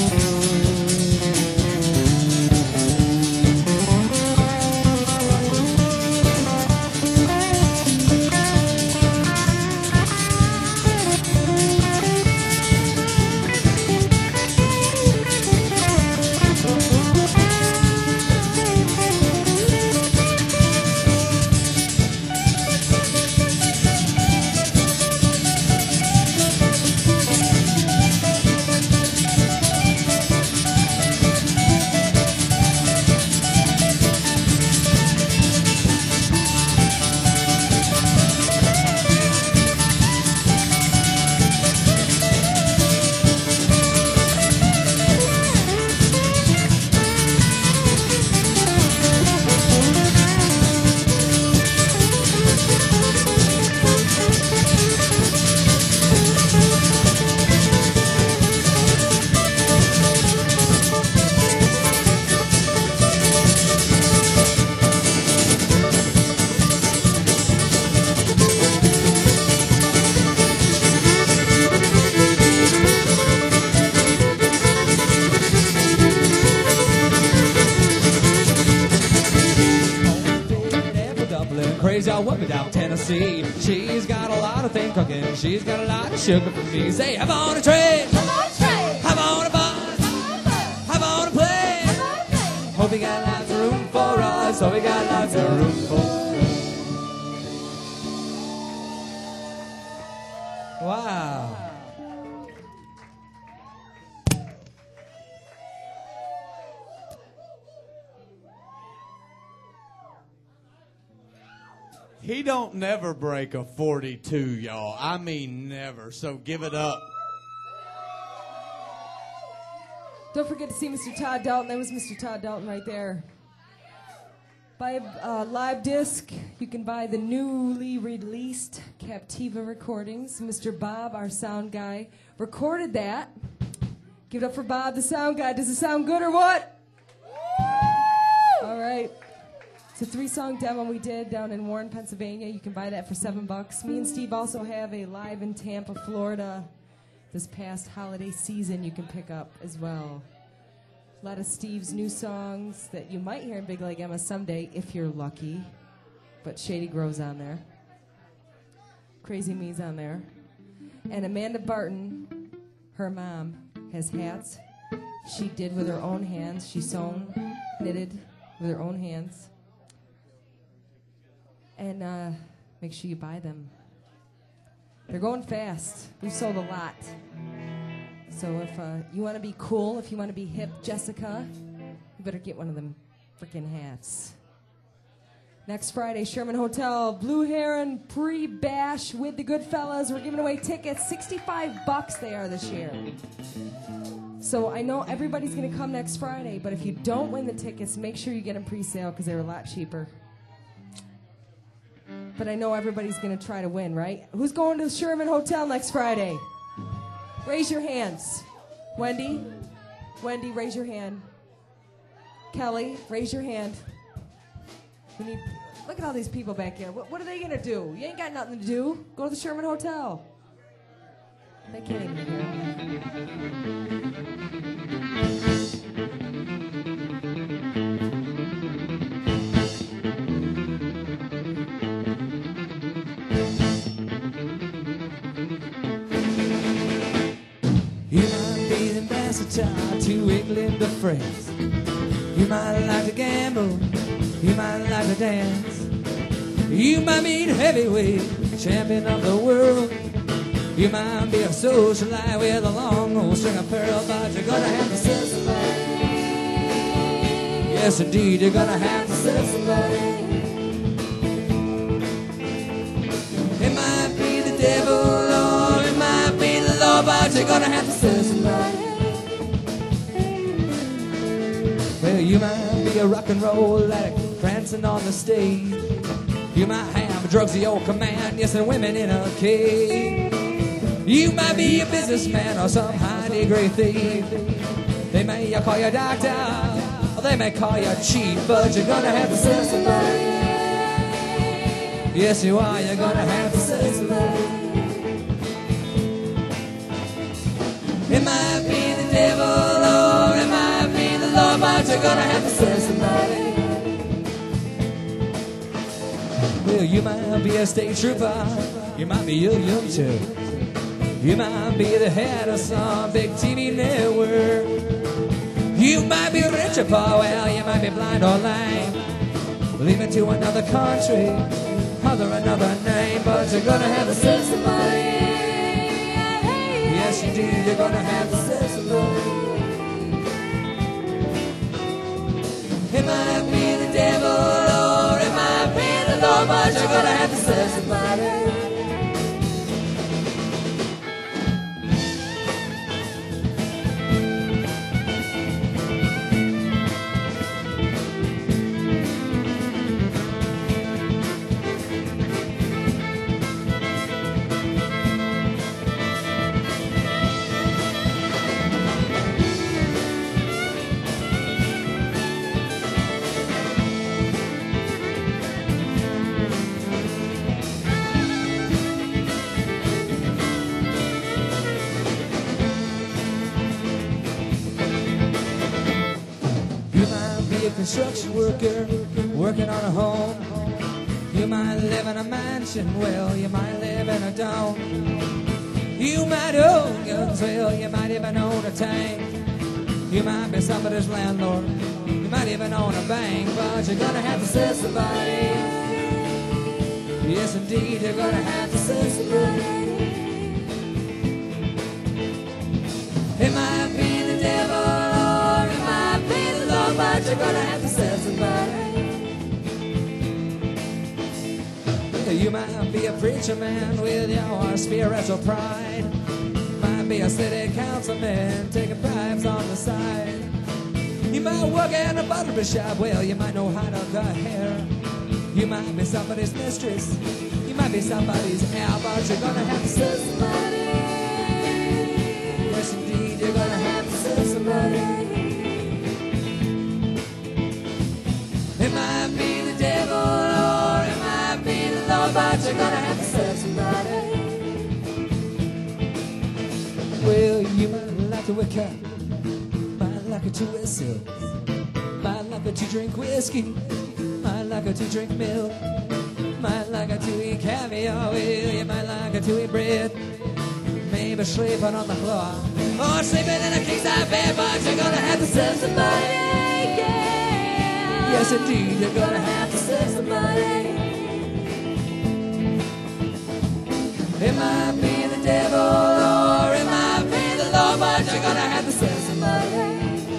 C: Crazy all woman down Tennessee. She's got a lot of things cooking. She's got a lot of sugar for me. Say, have on a train.
D: Come on, Trey.
C: Have on a bus. Have on a plane. Hope you got lots of room for us. Hope you got lots of room for us. Wow.
F: He don't never break a 42, y'all. I mean never. So give it up.
B: Don't forget to see Mr. Todd Dalton. That was Mr. Todd Dalton right there. Buy a live disc. You can buy the newly released Captiva recordings. Mr. Bob, our sound guy, recorded that. Give it up for Bob, the sound guy. Does it sound good or what? All right. It's a 3-song demo we did down in Warren, Pennsylvania. You can buy that for $7. Me and Steve also have a live in Tampa, Florida this past holiday season you can pick up as well. A lot of Steve's new songs that you might hear in Big Leg Emma someday if you're lucky. But Shady Grow's on there. Crazy Me's on there. And Amanda Barton, her mom, has hats she did with her own hands. She sewn, knitted with her own hands. And make sure you buy them. They're going fast. We've sold a lot. So if you want to be cool, if you want to be hip, Jessica, you better get one of them freaking hats. Next Friday, Sherman Hotel, Blue Heron pre-bash with the Goodfellas. We're giving away tickets. $65 they are this year. So I know everybody's going to come next Friday, but if you don't win the tickets, make sure you get them pre-sale because they're a lot cheaper. But I know everybody's going to try to win, right? Who's going to the Sherman Hotel next Friday? Raise your hands. Wendy? Wendy, raise your hand. Kelly, raise your hand. We need, look at all these people back here. What are they going to do? You ain't got nothing to do. Go to the Sherman Hotel. They can't even hear.
C: You might be the ambassador to England or France. You might like to gamble. You might like to dance. You might be the heavyweight champion of the world. You might be a socialite with a long old string of pearl, but you're gonna have to serve somebody. Yes, indeed, you're gonna have to serve somebody. It might be the devil or it might be the Lord, but you're gonna have to serve somebody. You might be a rock and roll addict prancing on the stage. You might have drugs at your command, yes, and women in a cage. You might be a businessman or some high-degree thief. They may call you doctor, or they may call you chief, but you're gonna have to sell somebody. Yes, you are, you're gonna have to sell somebody. It might be the devil or it might be the Lord, but you're gonna have to sell somebody. Well, you might be a state trooper, you might be a young too. You might be the head of some big TV network. You might be rich or poor, well, you might be blind or lame. Leaving to another country, under another name, but you're gonna have to sell somebody. Yes, you do, you're gonna have to sell somebody. It might be the devil or it might be the Lord, but you're gonna have to sell somebody. Construction worker working on a home. You might live in a mansion, well, you might live in a dome. You might own guns, well, you might even own a tank. You might be somebody's landlord, you might even own a bank, but you're gonna have to sell somebody. Yes, indeed, you're gonna have to sell somebody. It might be the devil or it might be the Lord, but you're gonna have to sell somebody. You might be a preacher man with your spiritual pride. Might be a city councilman taking bribes on the side. You might work in a barber shop, well, you might know how to cut hair. You might be somebody's mistress, you might be somebody's heir, but you're gonna have to sell somebody. Yes, indeed, you're gonna have to sell somebody. It might be the devil or it might be the Lord, but you're gonna have to sell somebody. Well, you might like to wake up, might like to whistle, might like to drink whiskey, might like to drink milk, might like to eat caviar, well, you might like to eat bread, maybe sleeping on the floor, or sleeping in a king-size bed, but you're gonna have to sell somebody, yeah. Yes, indeed, you're gonna have to sell somebody. It might be the devil or it might be the Lord, but you're gonna have to sell somebody.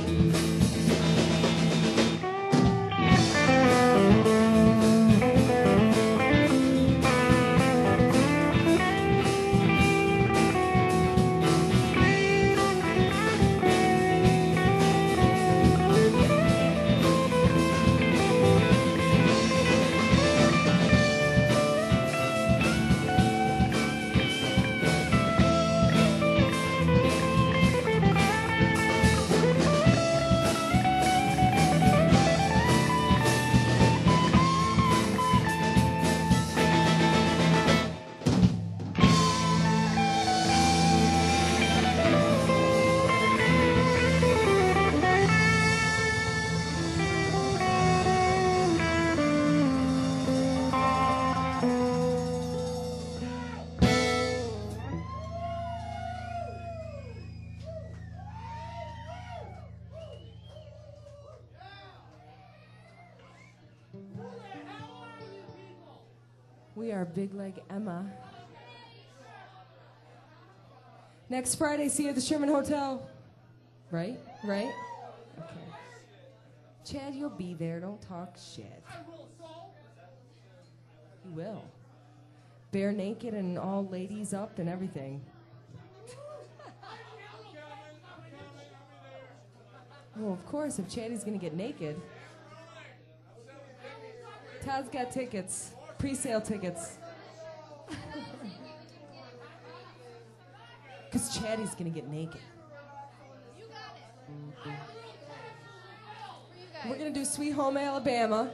B: We are Big Leg Emma. Next Friday, see you at the Sherman Hotel. Right? Right? Okay. Chad, you'll be there. Don't talk shit. You will. Bare naked and all ladies up and everything. Oh, of course, if Chatty's gonna get naked. Todd's got tickets, pre-sale tickets. Because Chatty's gonna get naked. We're gonna do Sweet Home Alabama.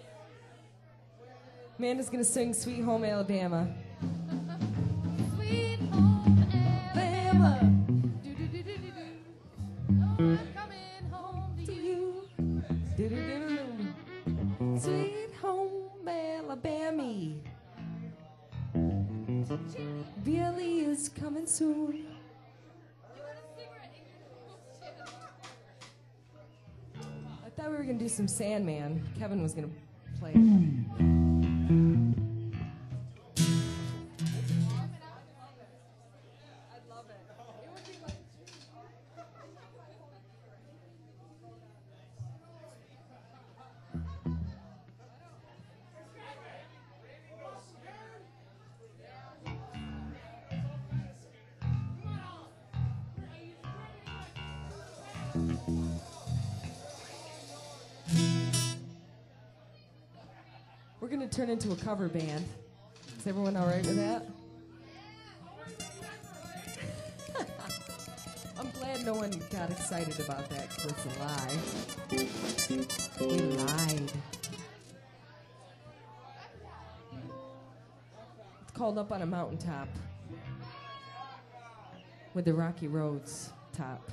B: Amanda's gonna sing Sweet Home Alabama.
D: Sweet home
B: Alabama.
D: I'm coming home to you.
B: Do-do-do-do-do. Sweet Home Alabama. Billy is coming soon. I thought we were gonna do some Sandman. Kevin was gonna play. We're going to turn into a cover band. Is everyone all right with that? I'm glad no one got excited about that because it's a lie. They lied. It's called Up on a Mountaintop with the Rocky Roads top.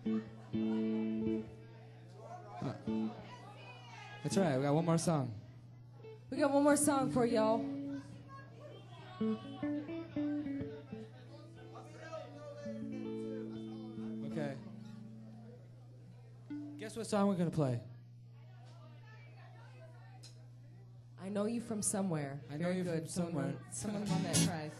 C: That's right. We got one more song.
B: We got one more song for y'all.
C: Okay. Guess what song we're gonna play?
B: I know you from somewhere.
C: I know
B: Very
C: you from
B: good.
C: somewhere.
B: Someone on that track.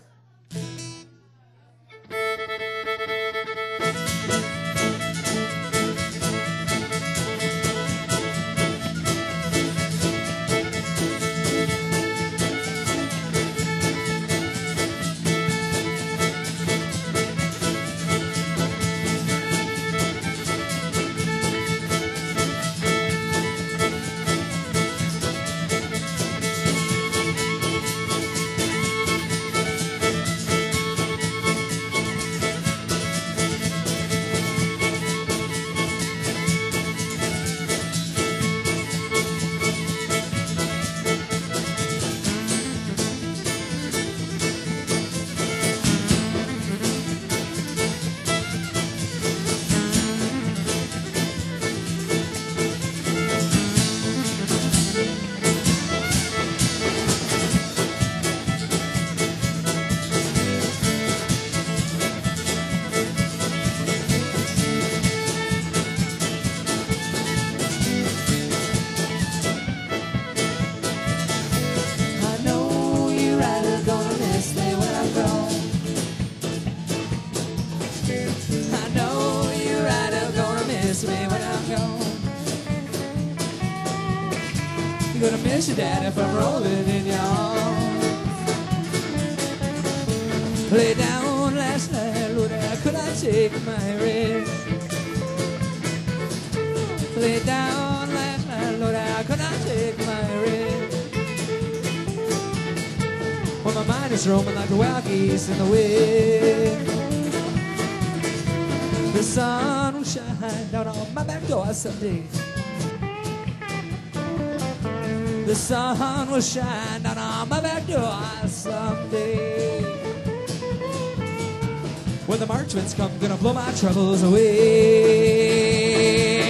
C: Gonna miss your dad if I'm rolling in your arms. Lay down last night, Lord, how could I take my rest? Lay down last night, Lord, how could I take my rest? Well, my mind is roaming like the wild geese in the wind. The sun will shine down on my back door someday. The sun will shine down on my back door someday. When the March winds come, gonna blow my troubles away.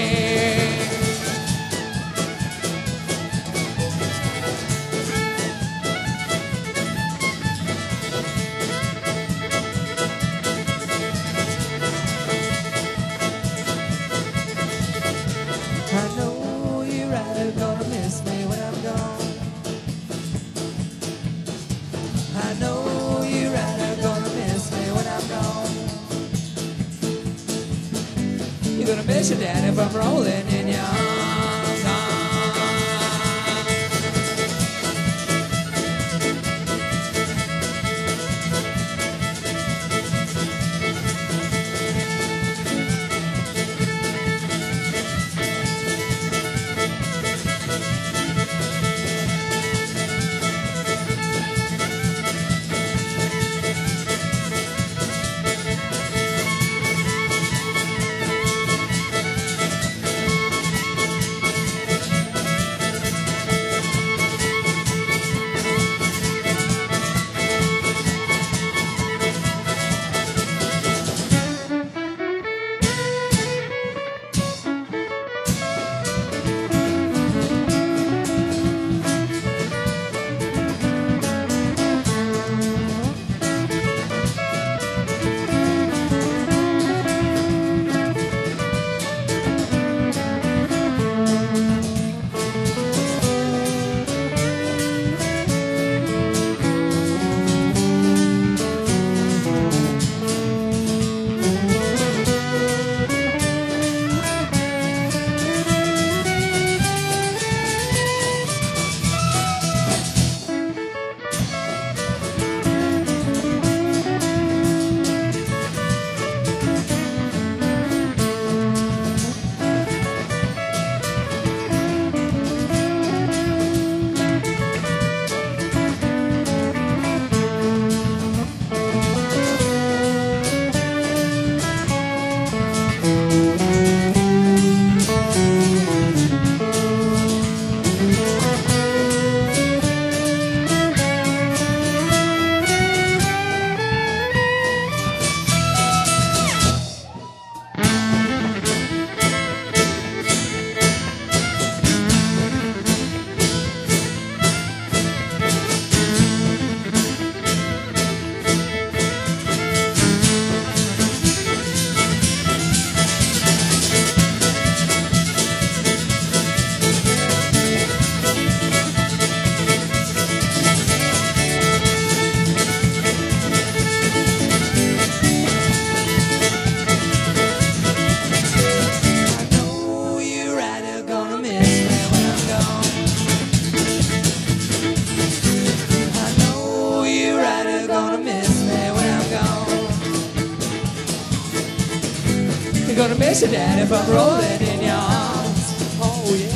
C: I know you're right, gonna miss me when I'm gone. I know you're right, gonna miss me when I'm gone. You're gonna miss your dad if I'm rolling in your arms. gonna miss it, Dad, if I'm rolling in your arms. Oh, yeah.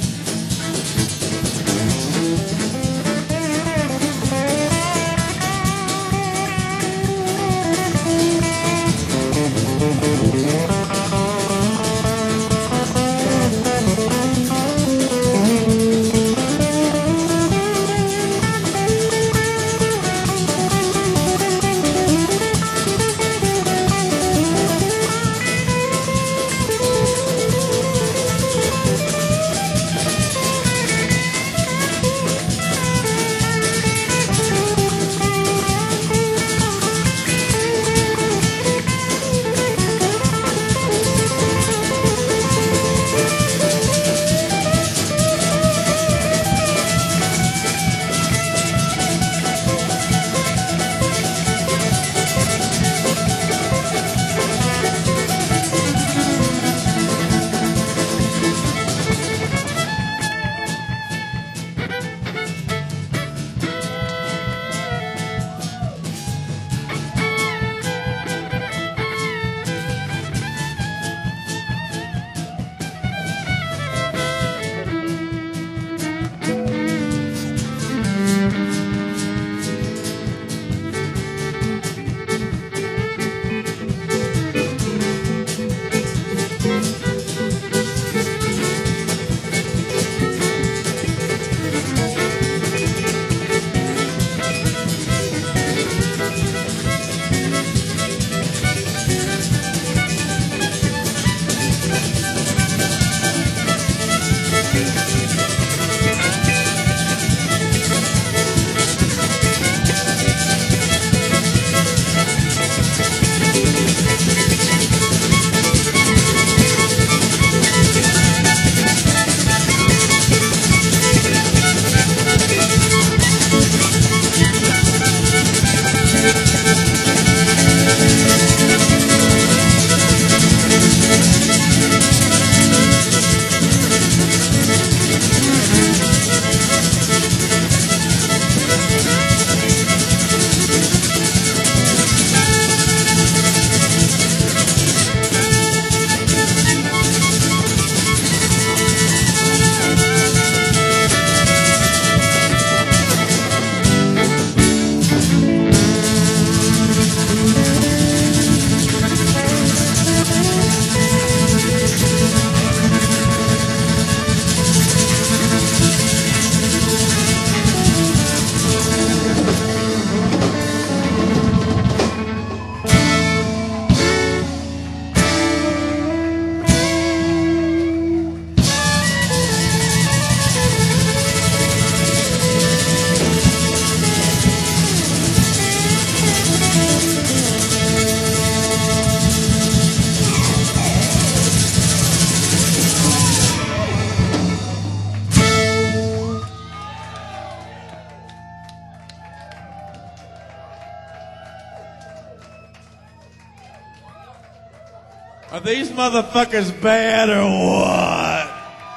F: Are these motherfuckers bad or what?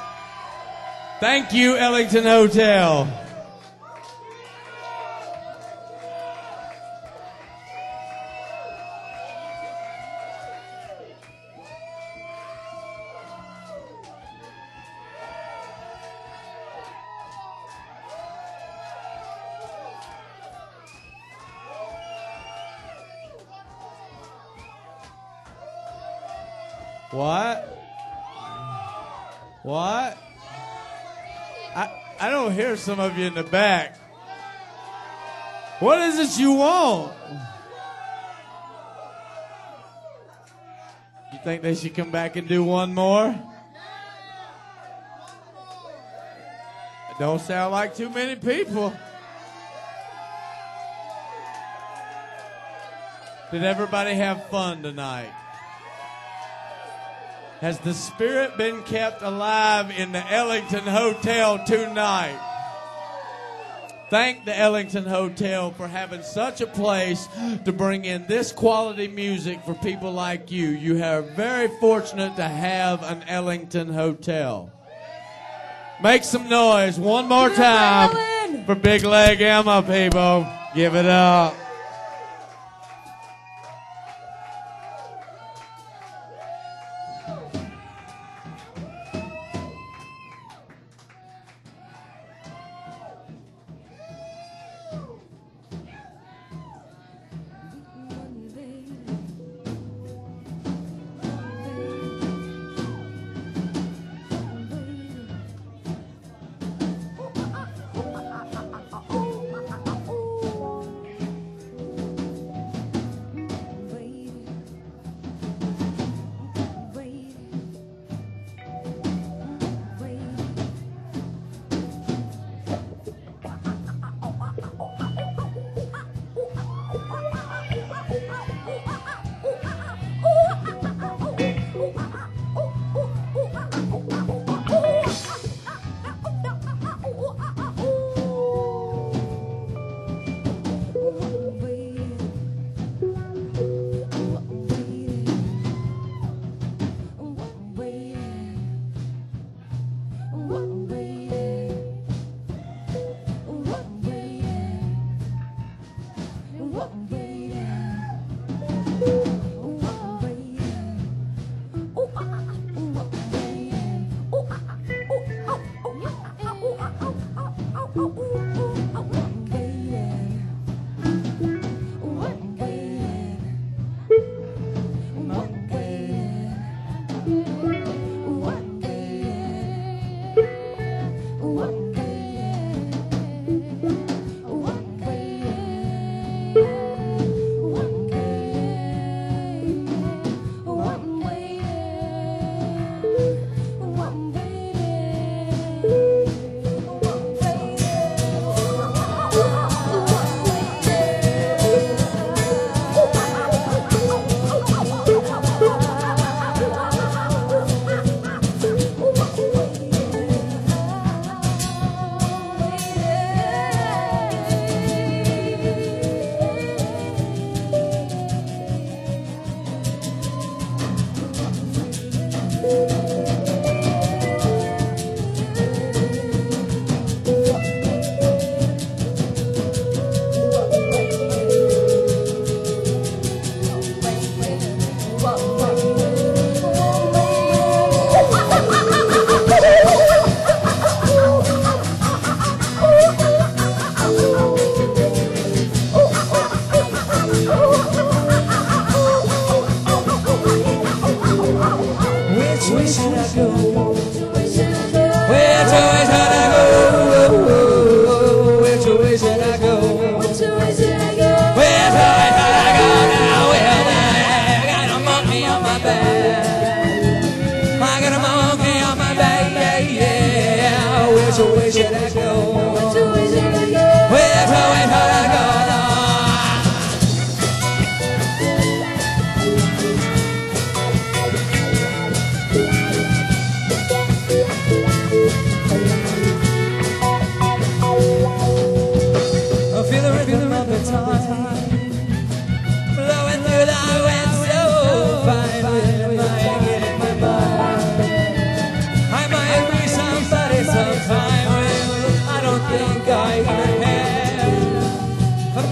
F: Thank you, Ellington Hotel. What? What? I don't hear some of you in the back. What is it you want? You think they should come back and do one more? It don't sound like too many people. Did everybody have fun tonight? Has the spirit been kept alive in the Ellington Hotel tonight? Thank the Ellington Hotel for having such a place to bring in this quality music for people like you. You are very fortunate to have an Ellington Hotel. Make some noise one more time for Big Leg Emma, people. Give it up.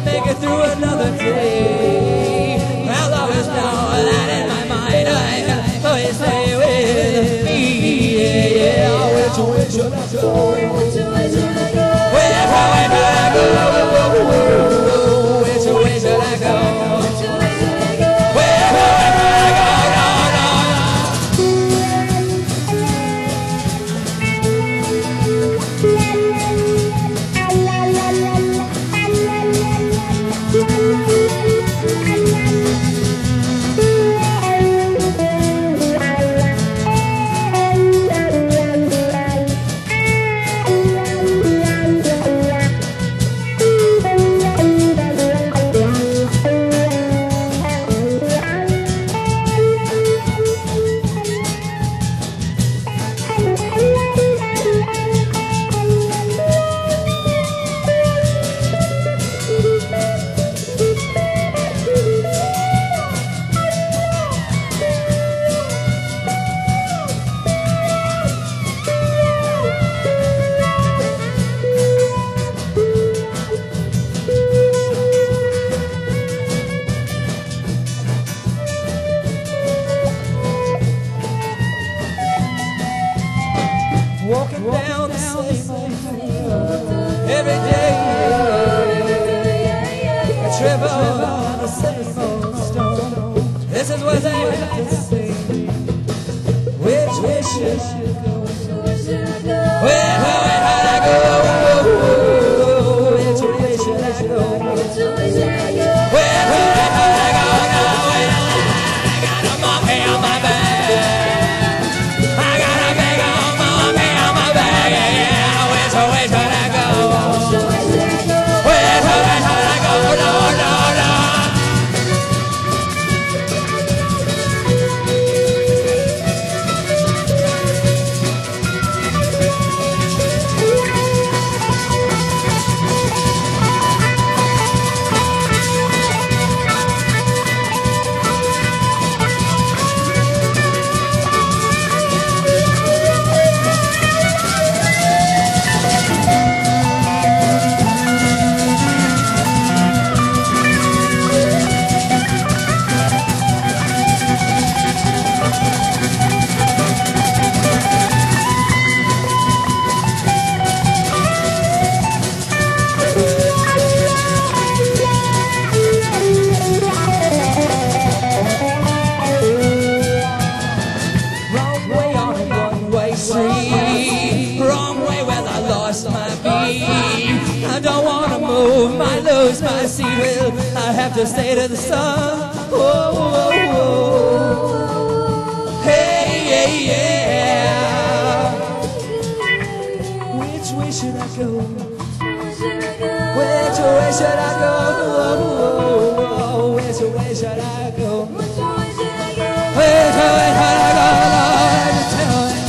C: make it through another day. I'll always know that in my mind I always stay with me. Yeah, which way should I go? Which way should I go? Which way should I go? Which way should I go? Walking down the same old every day. I travel on the same old stone. This is what they have to say. Which way should I go? Where should I go? Which way should I go? Where should I go now? I got a monkey on my back. I got a big old monkey on my back. Yeah, which way should I go? Where should I go? No, no, no. Wrong way on a one-way street. Wrong way where I lost my beat. I don't want to move, might lose my seat. Well, I have to stay to the sun. Whoa, whoa, whoa. Hey, yeah, yeah. Which way should I go? Which way should I go? Which way should I go? Which way should I go? Lord, tell me.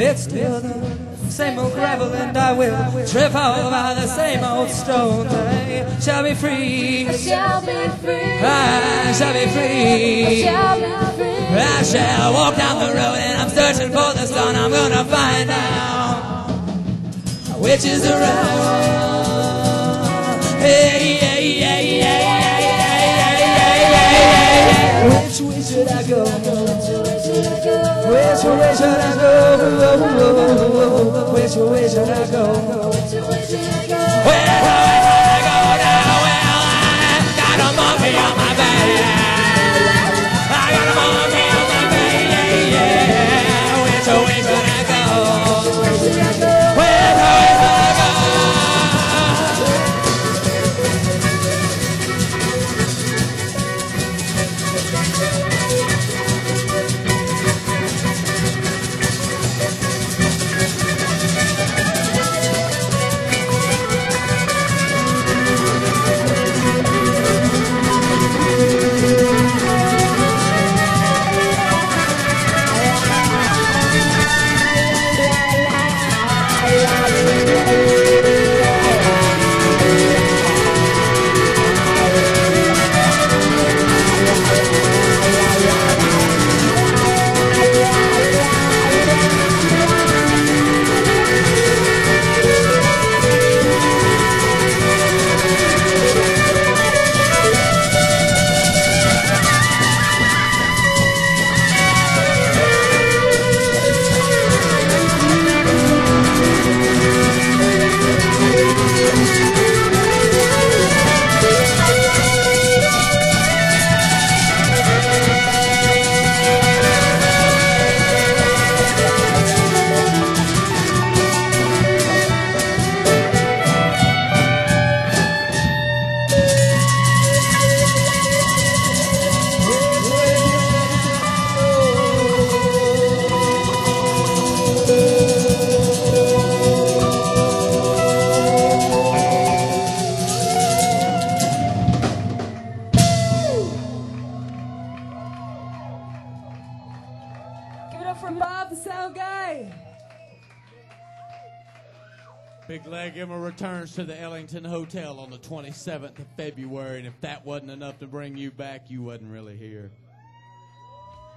C: It's still the same old gravel, and I will trip over the same old stones. I shall be free.
B: I shall be free.
C: I shall be free.
B: I shall be free.
C: I shall walk down the road and I'm searching for the sun. I'm gonna find out which is the right one. Hey, hey, hey, hey, hey. Which way should I go? Which way should I go? Which way should I go? Where do I go now? Well, I got a monkey on my back. I got a monkey on my back. Yeah, yeah. Which way should I go? Where do I go?
B: Give it up for Bob, the sound guy.
F: Big Leg Emma returns to the Ellington Hotel on the 27th of February, and if that wasn't enough to bring you back, you wasn't really here.